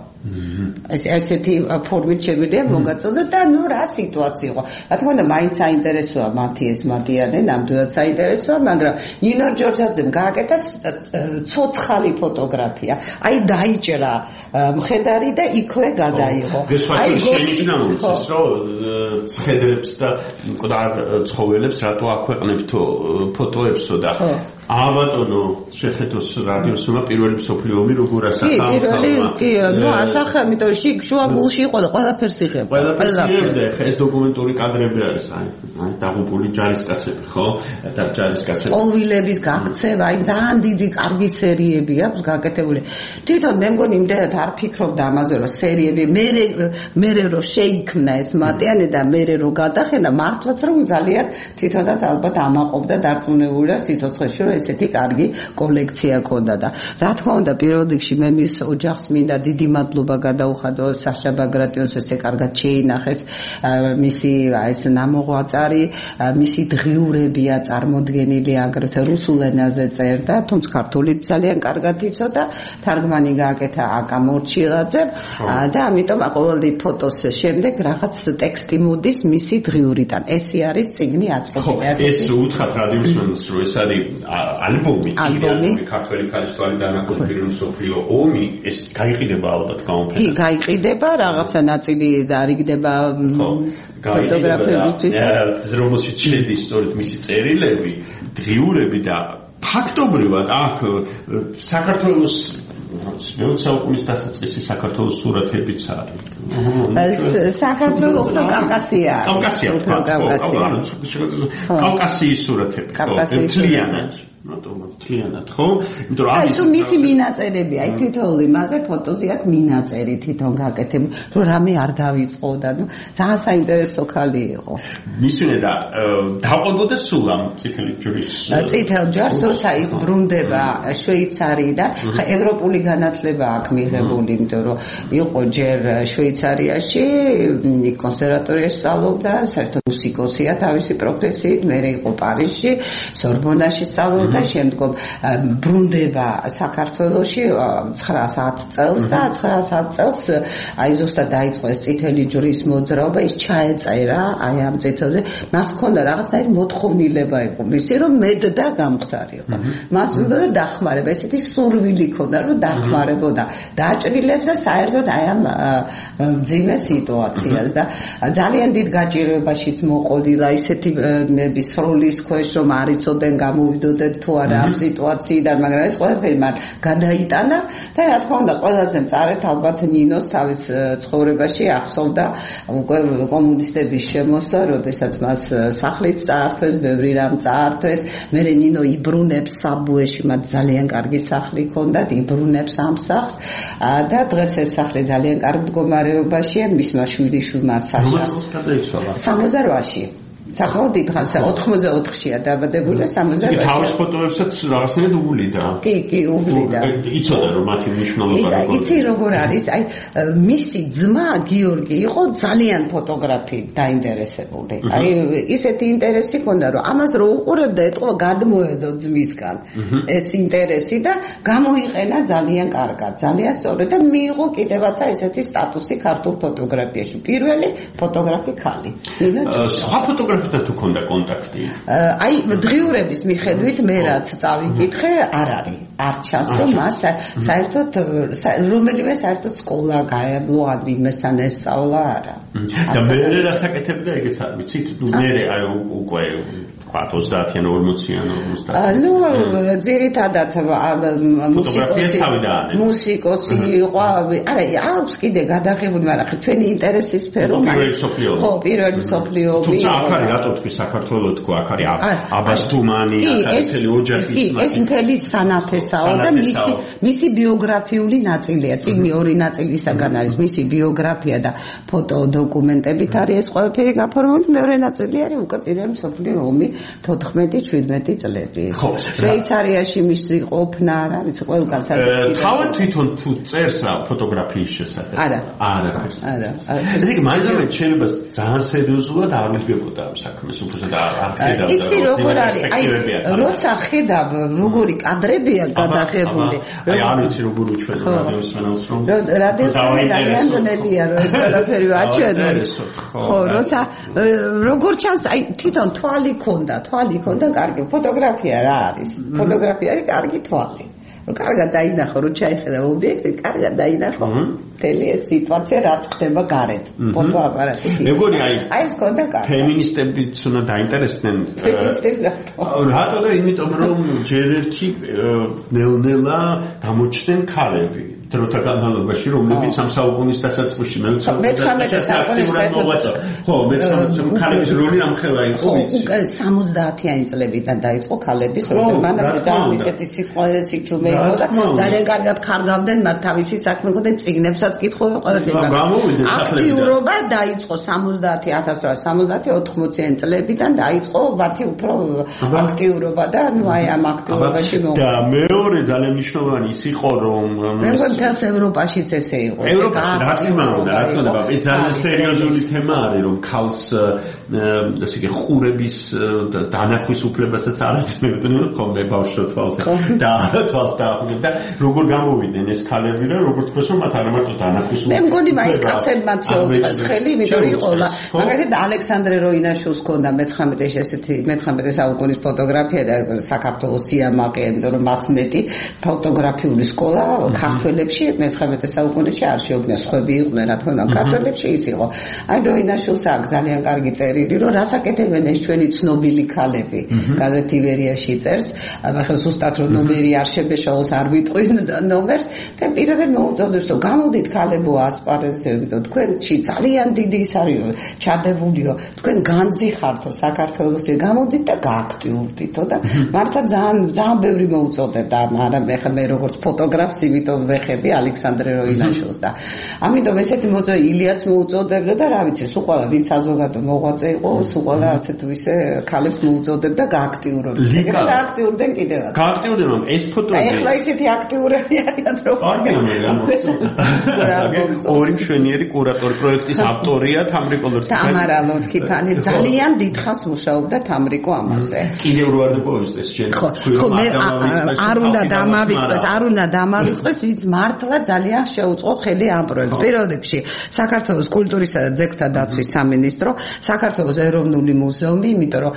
ესეთი ფორმით შემიძლია მოგაწოდოთ და ნუ რა სიტუაცია იყო. რა თქმა უნდა, მაინც საინტერესოა მათი ეს მატიანე, ნამდვილად საინტერესოა, მაგრამ ნინო ჯორჯაძემ გააკეთა ცოცხალი ფოტოგრაფია. აი დაიჭრა მხედარი და იქვე გადაიღო. აი შენიშნავთ ის, რომ ცხედრებს და მკვდარ ცხოველებს რატო აქვეყნებთ ფოტოებსო და ბატონო, შეხედოს რადიოსმა პირველი მსოფლიო ომი როგორ ასახა. კი, ნუ ასახა, იმიტომ შუაგულში იყო და ყველაფერს იღებდა. ყველაფერს ეს დოკუმენტური კადრები არის, აი დაღუპული ჯარისკაცები, ხო? და ჯარისკაცები. პოლვილების გაქცევა, აი ძალიან დიდი კარგი სერიები აქვს გაკეთებული. თვითონ მე მგონი იმდენად არ ფიქრობდა ამაზე, რომ სერიები მე რო შეიქმნა ეს მატიანე და მე რო გადახენა, მართლაც რომ ძალიან თვითონაც ალბათ ამაყობდა დარწმუნებულია სიცოცხლეში, რომ ესეთი კარგი კოლექცია ჰქონდა და რა თქმა უნდა პირველ რიგში მე მის ოჯახს მინდა დიდი მადლობა გადაუხადო საშა ბაგრატიონს, ესე კარგად შეინახეს მისი ეს ნამოღვაწარი, მისი დღიურებია წარმოდგენილი, აგრეთვე რუსულ ენაზე წერდა, თუმცა ქართულით ძალიან კარგად იცოდა, თარგმანი გააკეთა აკა მორჩილაძემ და ამიტომ ყოველდღე ფოტოს შემდეგ რაღაც ტექსტი მოდის მისი დღიურიდან. ესე არის წიგნი აწყვეტილი. ეს უთხრათ რადიოსმენს, რომ ეს არის ალბომი, ქართველი ქალის თვალი დანახული პირველი მსოფლიო ომი, ეს გაიყიდება ალბათ გამოფენას. კი, გაიყიდება, რაღაცა ნაწილი დარიგდება ფოტოგრაფებისთვის. რომელშიც შედის სწორედ მისი წერილები, დღიურები და ფაქტობრივად აქ საქართველოს მეოცე საუკუნის დასაწყისი საქართველოს სურათებიც არის. საქართველოს უფრო კავკასია. კავკასიის სურათები. თლიანად. თლიანად ხო? იმიტომ რომ ეს მისი მინაწერები, აი თითოეული მასე ფოტოზე აქვს მინაწერი თვითონ გაკეთებული, რომ რამე არ დავიწყო და ძალიან საინტერესო ხალი იყო. მისინე და დაყოლბოდა სულ ამ წითელი ჯვრის. წითელ ჯვარს როცა ის ბრუნდება შვეიცარიიდან, ხა ევროპული განათლება აქვს მიღებული, იმიტომ რომ იყო ჯერ შვეიცარიაში, კონსერვატორიაში სწავლობდა, საერთოდ მუსიკოსია თავისი პროფესიით, მერე იყო პარიზში, სორბონაში სწავლობდა და შემდგომ ბრუნდება საქართველოში 900 წელს და 900 წელს აი ზუსტად დაიწყო ეს წითელი ჯვრის მოძრაობა, ის ჩაეწერა აი ამ წითელზე, მას ჰქონდა რაღაცნაირი მოთხოვნილება იყო მისი, რომ მედდა გამختارიყო. მას უნდა დახმარება, ესეთი სურვილი ჰქონდა, რომ დახმარებოდა დაჭრილებს და საერთოდ აი ამ მძიმე სიტუაციას და ძალიან დიდ გაჭირვებაშიც მოყოლილა ისეთი სროლის ქვეშ, რომ არ იცოდნენ გამოვიდოდნენ თუ არა ამ სიტუაციიდან, მაგრამ ეს ყველაფერი მან გადაიტანა და რა თქმა უნდა ყველაზე მწარედ ალბათ ნინოს თავის ცხოვრებაში ახსოვდა უკვე კომუნისტების შემოსვლა, როდესაც მას სახლიც წაართვეს, ბევრი რამ წაართვეს, მერე ნინო იბრუნებს საბუეში, მათ ძალიან კარგი სახლი ჰქონდათ, იბრუნებს ამ სახლს და დღეს ეს სახლი ძალიან კარგ მდგომარეობაშია, მისმა შვილიშვილმა საშა 68-ში სახაოდი დღეს 84-შია დაბადებული და 68-ში. თავის ფოტოებსაც რაღაცნაირად უვლიდა. კი, უვლიდა. იცოდა რომ მათი მნიშვნელობა როგორია. იცი როგორ არის? აი მისი ძმა გიორგი იყო ძალიან ფოტოგრაფიით დაინტერესებული. აი ისეთი ინტერესი ჰქონდა რომ ამას რო უყურებდა ეთქვა გადმოედო ძმისგან ეს ინტერესი და გამოიყენა ძალიან კარგად, ძალიან სწორად და მიიღო კიდევაცა ესეთი სტატუსი ქართულ ფოტოგრაფიაში. პირველი ფოტოგრაფი ხალი. სხვა ფოტოგრაფი თუ ქონდა კონტაქტი? აი დღიურების მიხედვით მე რაც წავიკითხე, არ ჩანს რომ მას საერთოდ რომელიმე საერთოდ სკოლა გაევლო, ან ვინმესთან ესწავლა არა. და მე რა საკეთებდა ეგეც არ ვიცით, მე აი უკვე 30-იან 40-იან 50. ნუ ძირითადად მუსიკოსი იყო, არა, აქვს კიდე გადაღებული, მაგრამ ჩვენი ინტერესის სფერო. ხო, პირველი მსოფლიო ომი. თუმცა აქ არის რატო თქვი საქართველოს თქვა, აქ არის აბას თუმანი, აქ არის მთელი ოჯახი. კი, ეს მთელი სანათესაო და მისი ბიოგრაფიული ნაწილია. წიგნი ორი ნაწილისაგან არის, მისი ბიოგრაფია და ფოტო დოკუმენტებით არის ეს ყველაფერი გაფორმებული, მეორე ნაწილი არის უკვე პირველი მსოფლიო ომი 14-17 წლები. შვეიცარიაში მისი ყოფნა, რა ვიცი, ყველგან სადაც. თავად თვითონ თუ წერს ფოტოგრაფიის შესახებ? არა. ესე იგი მაინც შეიძლება ძალიან სერიოზულად არ ვიდგებოდა ამ საქმეს, უბრალოდ არ ხედავდა. იცი როგორ არის? აი, როცა ხედავ როგორი კადრებია გადაღებული. აი, არ ვიცი როგორ უჩვენო რადიოს ფანალს რომ. რადიოს ძალიან ძნელია რომ ეს ყველაფერი ვაჩვენო. ხო, როცა როგორ ჩანს, აი თვითონ თვალი ქონდა კარგი ფოტოგრაფია რა არის? ფოტოგრაფია არის კარგი თვალი. რომ კარგად დაინახო, რომ ჩაიხედა ობიექტი, კარგად დაინახო. მთელი ეს სიტუაცია რაც ხდება გარეთ. ფოტოაპარატით. მეგონი აი ეს ქონდა კარგი. ფემინისტებიც უნდა დაინტერესდნენ. ფემინისტები რატო და იმიტომ რომ ჯერ ერთი ნელ-ნელა გამოჩნდნენ ქალები. დროთა განმავლობაში, რომლებიც ამ საუკუნის დასაწყისში მე-19 საუკუნის ხო, მე-19 ქალების როლი ამხელა იყო. უკვე 70-იანი წლებიდან დაიწყო ქალების როლი. მანამდე ძალიან ისეთი სიჩუმე იყო და ძალიან კარგად ხარგავდნენ მათ თავისი საქმე და წიგნებსაც კითხულობენ ყველაფერი. აქტიურობა დაიწყო 1970-80-იანი წლებიდან დაიწყო მათი უფრო აქტიურობა და ნუ აი ამ აქტიურობაში და მეორე ძალიან მნიშვნელოვანი ის იყო რომ მთელს ევროპაშიც ესე იყო. ევროპაში რა თქმა უნდა, ეს ძალიან სერიოზული თემა არის, რომ ქალს ესე იგი ხურების დანახვის უფლებასაც არ ეძებდნენ ხოლმე ბავშვ თვალს და როგორ გამოვიდნენ ეს ქალები და როგორ თქოს რომ მათ არ მარტო დანახვის უფლება. მე მგონი მაინც კაცებმაც შეუწყეს ხელი, იმიტომ რომ იყო მაგალითად ალექსანდრე როინაშვილს ჰქონდა მე-19 საუკუნის ფოტოგრაფია და საქართველოს სიამაყე, იმიტომ რომ მას მეტი ფოტოგრაფიული სკოლა ქართველებს პერიოდებში მე-19 საუკუნეში არ შეუგნია სხვები იყვნენ რა თქმა უნდა ქართველებში ის იყო აი როინაშვილს აქვს ძალიან კარგი წერილი რომ რასაკეთებენ ეს ჩვენი ცნობილი ქალები გაზეთ ივერიაში წერს ახლა ზუსტად რომ ნომერი არ შებეშაოს არ ვიტყვი ნომერს და პირობენ მოუწოდებს რომ გამოდით ქალებო ასპარეზებითო თქვენში ძალიან დიდი ის არის ჩადებულიო თქვენ განძი ხართო საქართველოსი გამოდით და გააქტიურდითო და მართლა ძალიან ბევრი მოუწოდებდა მაგრამ ეხლა მე როგორც ფოტოგრაფს იმიტომ ვეხები ალექსანდრე როინაშვილს და ამიტომ ესეთი მოწოდება ილიაც მოუწოდებდა და რა ვიცი სულ ყველა ვინც საზოგადო მოღვაწე იყო სულ ყველა ასე თუ ისე ქალებს მოუწოდებდა გააქტიურობდნენ გააქტიურდნენ კიდევაც გააქტიურდნენ რომ ეს ფოტოები ეხლა ისეთი აქტიურები არიან რომ ორი მშვენიერი კურატორი პროექტის ავტორია თამრიკო ლორთქიფანი თამარა ლორთქიფანი ძალიან დიდხანს მუშაობდა თამრიკო ამაზე კიდევ რო არ დაგოვიწყდეს შენ ხო მე არ უნდა დამავიწყდეს ვინც მართლა ძალიან შეუწყო ხელი ამ პროექტს პირველ რიგში საქართველოს კულტურისა და ძეგლთა დაცვის სამინისტრო საქართველოს ეროვნული მუზეუმი იმიტომ რომ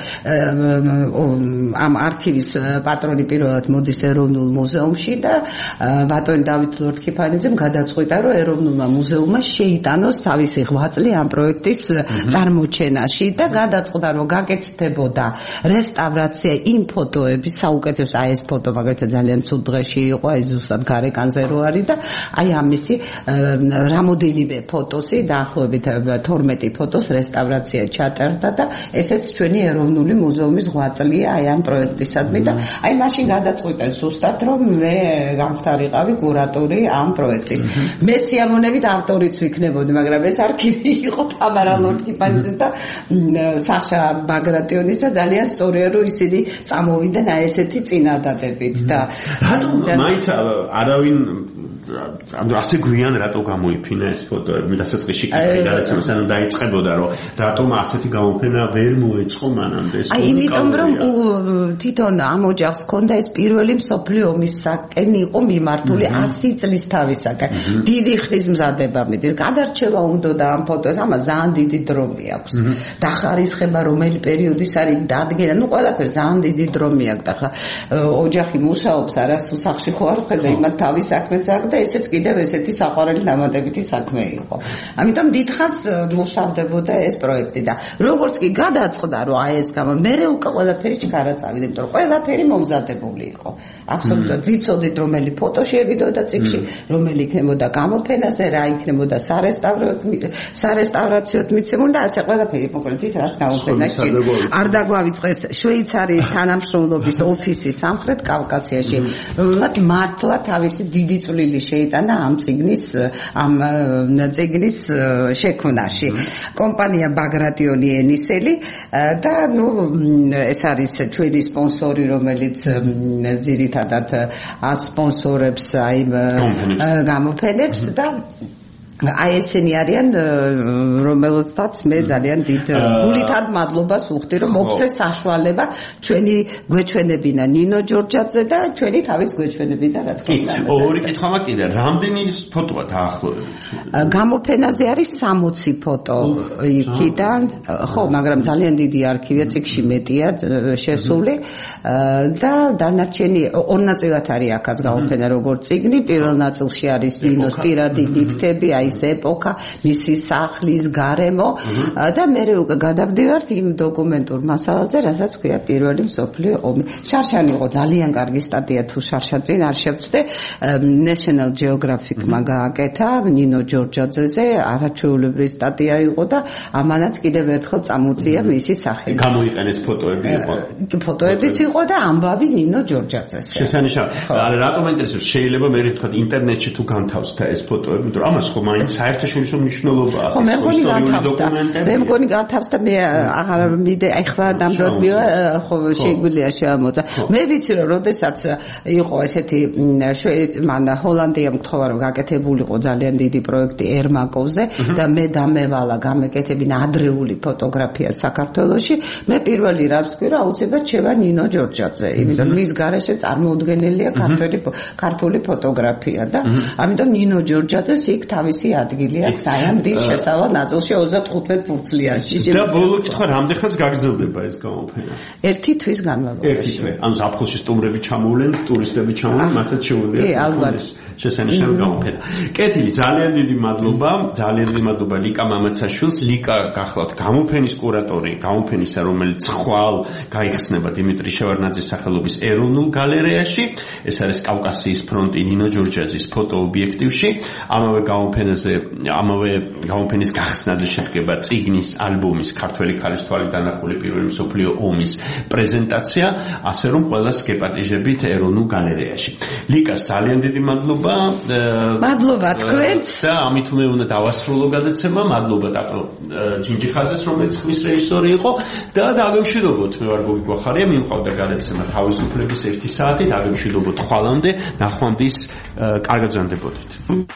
ამ არქივის პატრონი პირველად მოდის ეროვნულ მუზეუმში და ბატონი დავით ლორთქიფანიძემ გადაწყვიტა რომ ეროვნულმა მუზეუმმა შეიტანოს თავისი ღვაწლი ამ პროექტის წარმოჩენაში და გადაწყდა რომ გაკეთდებოდა რესტავრაცია იმ ფოტოების საუკეთესო აი ეს ფოტო მაგალითად ძალიან ცუდ დღეში იყო აი ზუსტად გარეკანზე რო არის და აი ამისი რამოდენიმე ფოტოსი დაახლოებით 12 ფოტოს რესტავრაცია ჩატარდა და ესეც ჩვენი ეროვნული მუზეუმის ღვაწლია აი ამ პროექტისადმი და აი მაშინ გადაწყვიტა ზუსტად რომ მე გამხდარიყავი კურატორი ამ პროექტის მე სიამოვნებით ავტორიც ვიქნებოდი მაგრამ ეს არქივი იყო თამარა ლორთქიფანიძის და საშა ბაგრატიონის და ძალიან სწორია რომ ისინი წამოვიდნენ აი ესეთი წინადადებით და რატომ მაინც არავინ ასე გვიან რატო გამოიფინა ეს ფოტოები მე დასაწყისში კითხე გადაცემას ანუ დაიწყებოდა რომ რატომ ასეთი გამოფენა ვერ მოეწყო მანამდე ეს აი იმიტომ რომ თვითონ ამ ოჯახს ჰქონდა ეს პირველი მსოფლიო ომისაკენ იყო მიმართული 100 წლის თავისაკენ დიდი ხნის მზადება მიდის გადარჩევა უნდა ამ ფოტოს ამას ძალიან დიდი დრო მიაქვს დახარისხება რომელი პერიოდის არის დადგენა ნუ ყველაფერს ძალიან დიდი დრო მიაქვს და ხა ოჯახი მუშაობს არასდროს სახში ხო არ ხედა იმათ თავის საქმეც აქვს და ესეც კიდევ ესეთი საყვარელი დამატებითი საქმე იყო. ამიტომ დიდხანს მუშავდებოდა ეს პროექტი და როგორც კი გადაწყდა რომ აი ეს მე უკვე ყველაფერი ჩქარა წავიდა, იმიტომ რომ ყველაფერი მომზადებული იყო. აბსოლუტურად ვიცოდით რომელი ფოტო შევიდოდა წიგნში, რომელი იქნებოდა გამოფენაზე, რა იქნებოდა სარესტავრაციოდ მიცემული და ასე ყველაფერი მოკლედ ის რაც გამოფენაში არ დაგვავიწყეს შვეიცარიის თანამშრომლობის ოფისი სამხრეთ კავკასიაში, რომელსაც მართლა თავისი დიდი წვლილი შეიტანა ამ წიგნის შექმნაში. კომპანია ბაგრატიონი ენისელი და ეს არის ჩვენი სპონსორი, რომელიც ძირითადად ასპონსორებს აი გამოფენებს და აი ესენი არიან რომელთაც მე ძალიან დიდ გულითად მადლობას ვუხდი რომ მოგცეს საშუალება ჩვენი გვეჩვენებინა ნინო ჯორჯაძე და ჩვენი თავის გვეჩვენებინა რა თქმა უნდა. ორი კითხვა მაქვს კიდე რამდენი ფოტოა დაახლოებით? გამოფენაზე არის 60 ფოტო იქიდან ხო მაგრამ ძალიან დიდი არქივია წიგნში მეტია შესული და დანარჩენი ორ ნაწილად არის აქაც გამოფენა როგორც წიგნი პირველ ნაწილში არის ნინოს პირადი ნივთები ის ეპოქა, მისი სახლის გარემო და მე უკვე გადავდივართ იმ დოკუმენტურ მასალაზე, რასაც ქვია პირველი მსოფლიო ომი. შარშანი იყო ძალიან კარგი სტატია თუ შარშანწინ არ შევწდე, National Geographic-მა გააკეთა ნინო ჯორჯაძეზე, არაჩვეულებრივი სტატია იყო და ამანაც კიდევ ერთხელ წამოწია მისი სახელი. გამოიყენეს ფოტოები იყო. ფოტოებიც იყო და ამბავი ნინო ჯორჯაძეს. შესანიშნავი. არა რატომ ინტერესებს შეიძლება მე თქვა ინტერნეტში თუ განთავსდა ეს ფოტოები, იმიტომ რომ ამას ხომ საერთაშორისო მნიშვნელობა აქვს. მე მგონი განთავსდა მე აღარ მიდე ახლა ნამდვილად მივა ხო შეგვიძლია შემოწა. მე ვიცი რომ როდესაც იყო ესეთი მან ჰოლანდიამ გთხოვა რომ გაკეთებულიყო ძალიან დიდი პროექტი ერმაკოვზე და მე დამევალა გამეკეთებინა ადრეული ფოტოგრაფია საქართველოში. მე პირველი რაც ვქვი რომ აუცილებლად შევა ნინო ჯორჯაძე, იმიტომ მის გარეშე წარმოუდგენელია ქართული ფოტოგრაფია და ამიტომ ნინო ჯორჯაძეს იქ თავისი ერთი ადგილი აქვს აი ამ დის შესავალ ნაწილში 35 ფურცლიაში. და ბოლო კითხვა რამდენ ხანს გაგრძელდება ეს გამოფენა? ერთი თვის განმავლობაში. ერთი თვე. ანუ ზაფხულში სტუმრები ჩამოვლენ, ტურისტები ჩამოვლენ, მათაც შეუძლიათ შესანიშნავი გამოფენა. კეთილი, ძალიან დიდი მადლობა ლიკა მამაცაშვილს. ლიკა გახლავთ გამოფენის კურატორი, გამოფენისა, რომელიც ხვალ გაიხსნება დიმიტრი შევარდნაძის სახელობის ეროვნულ გალერეაში. ეს არის კავკასიის ფრონტი ნინო ჯორჯაძის ფოტოობიექტივში. ამავე გამოფენის გახსნაზე შედგება წიგნის ალბომის ქართველი ქალის თვალით დანახული პირველი მსოფლიო ომის პრეზენტაცია, ასე რომ ყველას გეპატიჟებით ეროვნულ გალერეაში. ლიკას ძალიან დიდი მადლობა. მადლობა თქვენს. და ამით მე უნდა დავასრულო გადაცემა. მადლობა დაკო ჯინჯიხაძეს, რომელიც ხმის რეჟისორი იყო და დაგემშვიდობოთ. მე ვარ გოგი გვახარია, მიმყავდა გადაცემა თავისუფლების 1 საათი. დაგემშვიდობოთ ხვალამდე, ნახვამდის, კარგად გრძანდებოდეთ.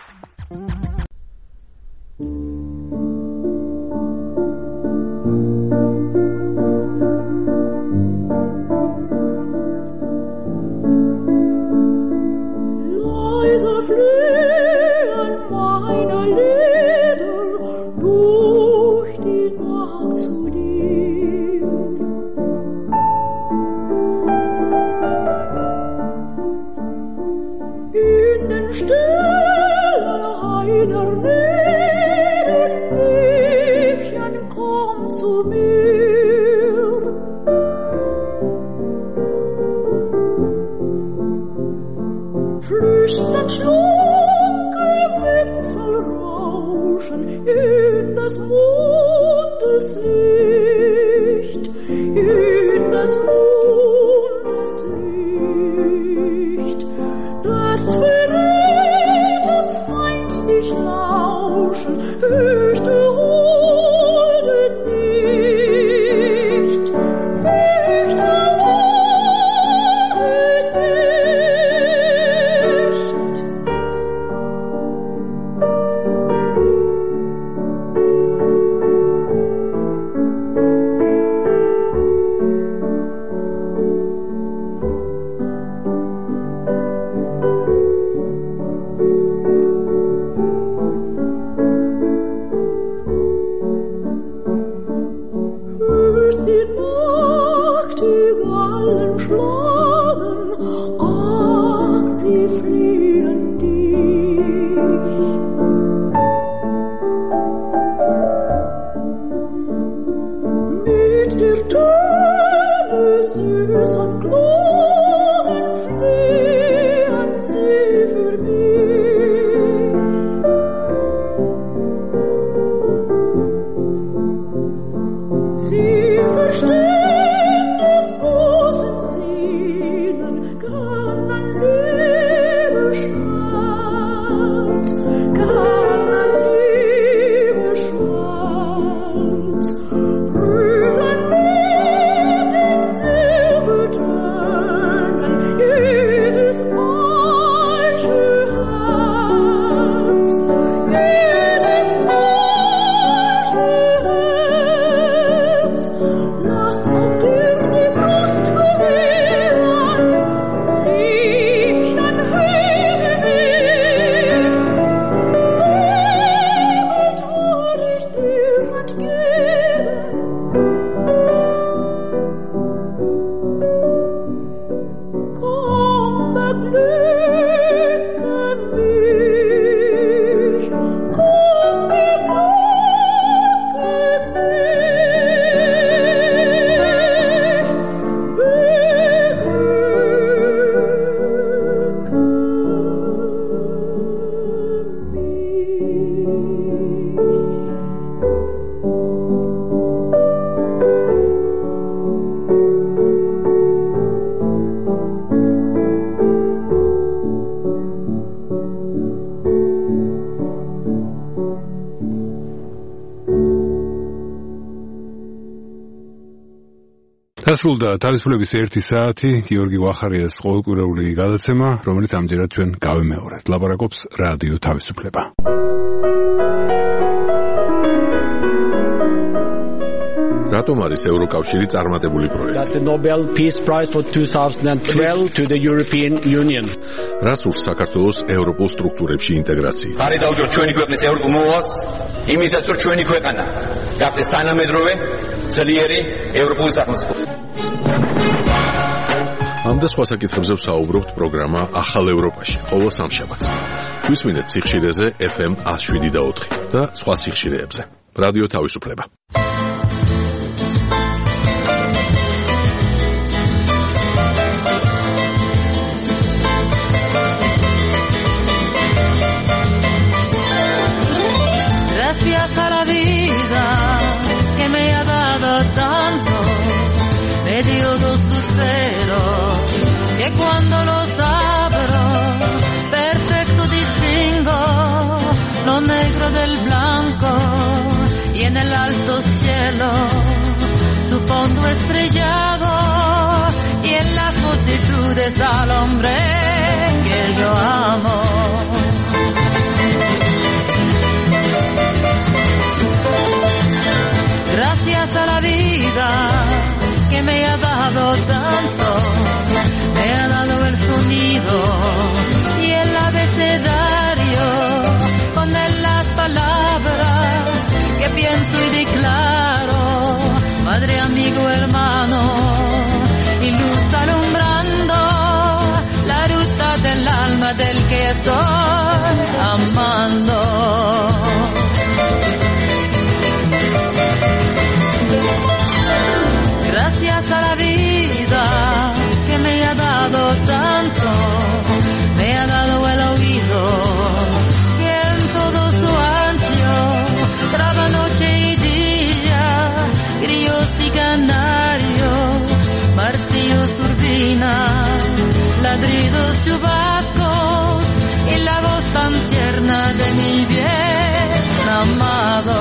დასრულდა თავისუფლების 1 საათი გიორგი გვახარიას ყოველკვირეული გადაცემა, რომელიც ამჯერად ჩვენ გავიმეორებთ. ლაპარაკობს რადიო თავისუფლება. რატომ არის ევროკავშირი წარმატებული პროექტი? The Nobel Peace Prize for 2012 to the European Union. რას ურს საქართველოს ევროპულ სტრუქტურებში ინტეგრაცია? ხარი დაუჯო ჩვენი ქვეყნის ევროპულ მოვალს, იმისაც რომ ჩვენი ქვეყანა გახდეს თანამედროვე, ძლიერი ევროპული სახელმწიფო. ამ და სხვა საკითხებზე ვსაუბრობთ პროგრამა ახალ ევროპაში, ყოველ სამშაბათს. გვისმინეთ სიხშირეზე FM 107.4 და სხვა სიხშირეებზე. რადიო თავისუფლება. Gracias a la vida que me ha dado tanto, me dio dos luceros que cuando los abro perfecto distingo lo negro del blanco y en el alto cielo su fondo estrellado y en las multitudes al hombre que yo amo. Gracias a la vida que me ha dado tanto, me ha dado el sonido y el abecedario, con él las palabras que pienso y declaro, madre, amigo, hermano, y luz alumbrando la ruta del alma del que estoy amando. Gracias a la vida que me ha dado tanto, me ha dado el oído y en todo su ancho traba noche y día, grillos y canarios, martillos, turbinas, ladridos, chubascos y la voz tan tierna de mi bien amado.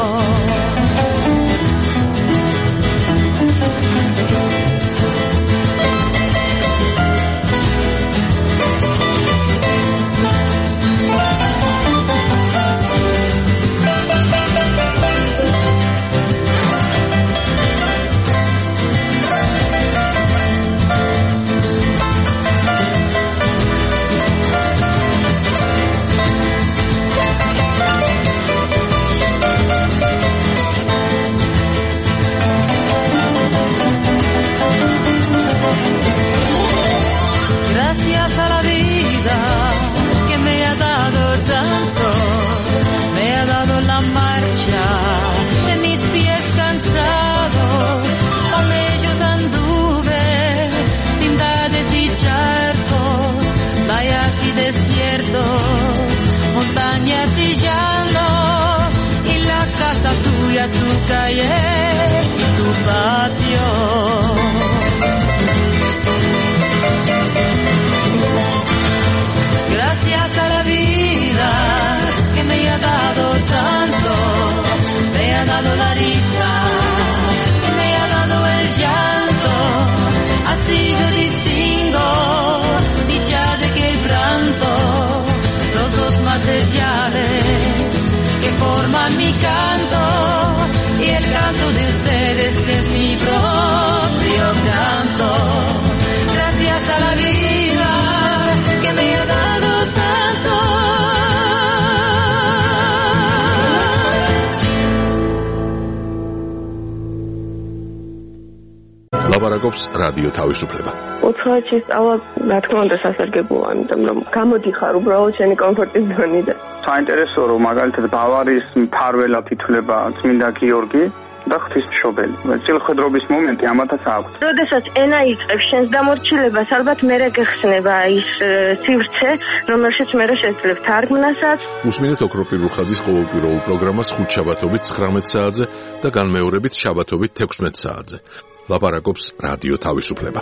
Gracias a la vida que me ha dado tanto, me ha dado la marcha de mis pies cansados, con ellos anduve ciudades y charcos, vallas y desiertos, montañas y llanos, y la casa tuya, tu calle y tu patio. Gracias a la vida que me ha dado tanto, me ha dado la risa, me ha dado el llanto, así yo distingo dicha de quebranto, los dos materiales que forman mi canto y el canto de ustedes que es mi propio canto. Gracias a la vida que me ha dado tanto. ლაპარაკობს რადიო თავისუფლება. უცხოეთში სწავლა, რა თქმა უნდა, სასარგებლოა, იმიტომ რომ გამოდიხარ უბრალოდ შენი კომფორტის ზონიდან. საინტერესო რომ მაგალითად ბავარიის მფარველად ითვლება წმინდა გიორგი და ღვთისმშობელი. წილხედრობის მომენტი ამათაც აქვს. როდესაც ენა იწყებს შენს დამორჩილებას, ალბათ მერე გეხსნება ის სივრცე, რომელშიც მერე შეძლებ თარგმნასაც. უსმინეთ ოქროპირ რუხაძის ყოველკვირეულ პროგრამას ხუთშაბათობით 19 საათზე და განმეორებით შაბათობით 16 საათზე. ლაპარაკობს რადიო თავისუფლება.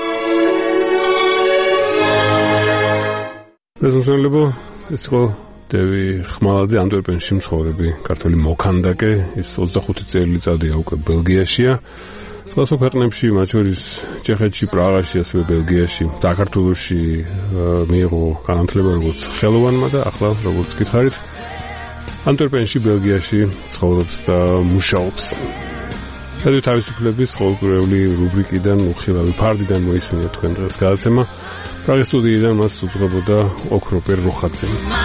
მეზონელებო, ეს იყო დევი ხმალაძე, ანტვერპენში მცხოვრები ქართველი მოქანდაკე, ის 25 წელიწადია უკვე ბელგიაშია. სხვადასხვა ქვეყნებში, მათ შორის ჩეხეთში, პრაღაში, ასევე ბელგიაში, საქართველოში მიიღო განათლება როგორც ხელოვანმა და ახლა როგორც გითხარით, ანტვერპენში, ბელგიაში ცხოვრობს და მუშაობს. რადიო თავისუფლების ყოველკვირეული რუბრიკიდან უხილავი ფარდიდან მოისმინეთ თქვენ დღეს გადაცემა. პრაღის სტუდიიდან მას უძღვებოდა ოქროპერ რუხაძე.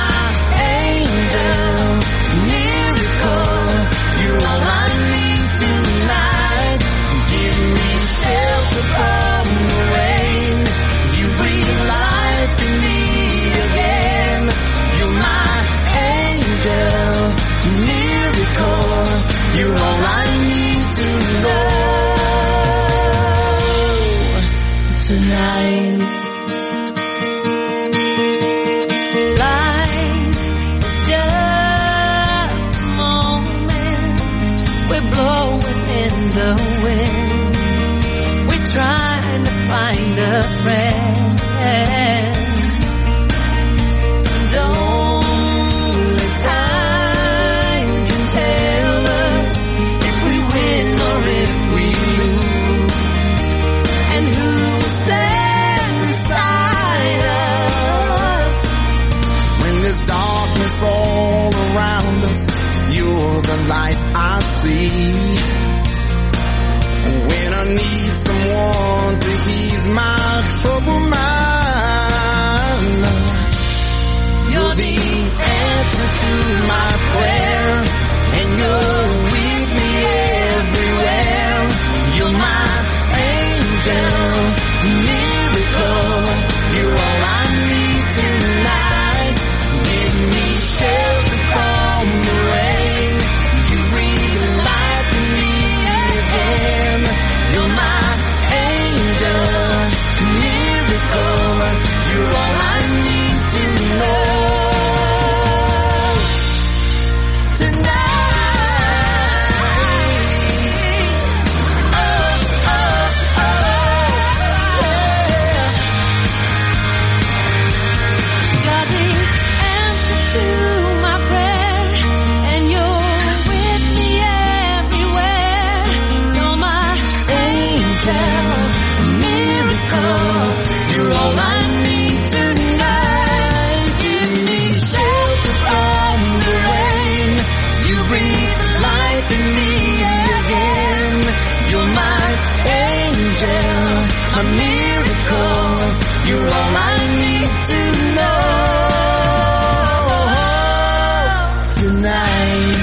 Light I see when I need someone to ease my troubled mind. You're the answer to my prayer, and you're with me everywhere. You're my angel, miracle. You're all I need tonight. Give me shelter from the rain. You're all I need to know tonight. Oh, oh, oh, yeah. You're the answer to my prayer, and you're with me everywhere. You're my angel, miracle. You're all I need tonight. Give me shelter from the rain. You breathe life in me again. You're my angel, a miracle. You're all I need to know tonight.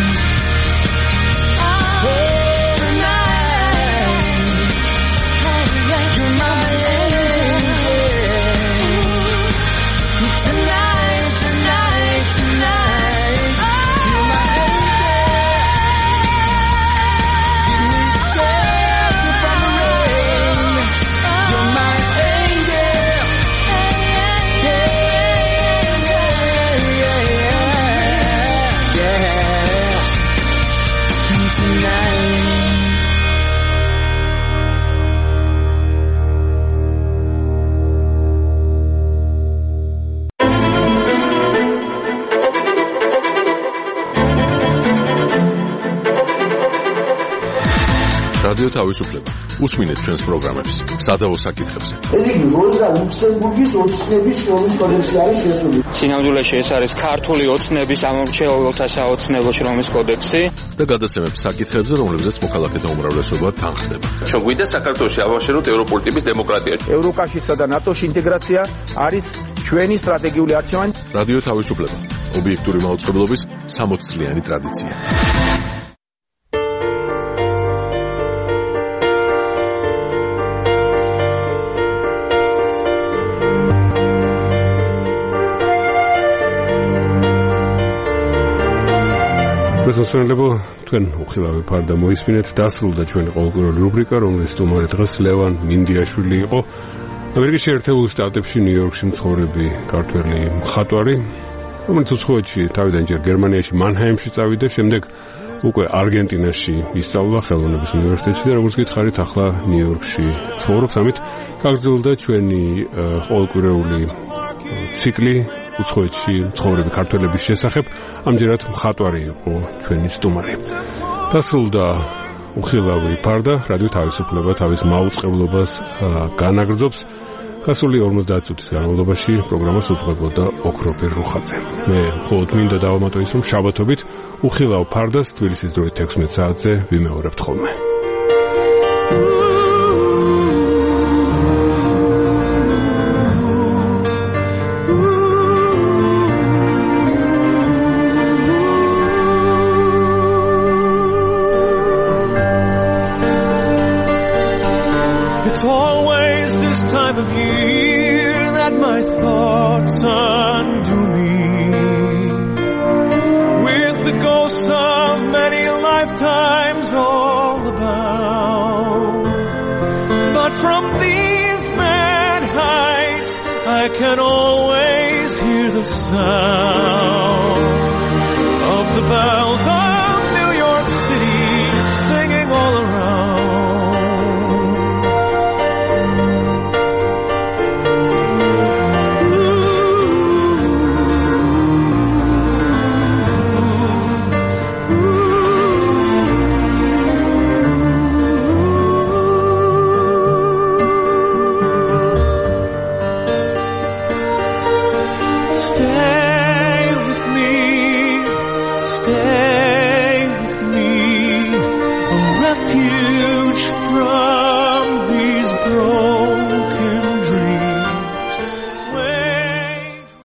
რადიო თავისუფლება. უსმინეთ ჩვენს პროგრამებს სადავო საკითხებზე. ეს იგი როზა ლუქსემბურგის ოცნების შრომის კოდექსში არის შესული. სინამდვილეში ეს არის ქართული ოცნების ამომრჩეველთა საოცნებო შრომის კოდექსი და გადაცემებს საკითხებზე, რომლებზეც მოქალაქეთა უმრავლესობა თანხდება. ჩვენ გვინდა საქართველოში ავაშენოთ ევროპული ტიპის დემოკრატია. ევროკავშირსა და ნატოში ინტეგრაცია არის ჩვენი სტრატეგიული არჩევანი. რადიო თავისუფლება. ობიექტური მაუწყებლობის 60 წლიანი ტრადიცია. მოსასვენებო თქვენ უხილავი ფარდა მოისმინეთ. დასრულდა ჩვენი ყოველკვირეული რუბრიკა, რომლის სტუმარი დღეს ლევან მინდიაშვილი იყო. ამერიკის შეერთებულ შტატებში ნიუ-იორკში მცხოვრები ქართველი მხატვარი, რომელიც უცხოეთში თავიდან ჯერ გერმანიაში მანჰაიმში წავიდა, შემდეგ უკვე არგენტინაში ისწავლა ხელოვნების უნივერსიტეტში და როგორც გითხარით, ახლა ნიუ-იორკში ცხოვრობს. ამით გაგრძელდა ჩვენი ყოველკვირეული ციკლი უცხოეთში მცხოვრები ქართველების შესახებ. ამჯერად მხატვარი იყო ჩვენი სტუმარი. დასრულდა უხილავი ფარდა. რადიო თავისუფლება თავის მაუწყებლობას განაგრძობს. გასული 50 წუთის განმავლობაში პროგრამას უძღვებოდა ოქროპერ რუხაძე. მე მხოლოდ მინდა დავამატო ის, რომ შაბათობით უხილავ ფარდას თბილისის დროით 16 საათზე ვიმეორებთ ხოლმე. It's always this time of year that my thoughts undo me, with the ghosts of many lifetimes all about. But from these mad heights I can always hear the sound of the bells of New York City singing all around. Stay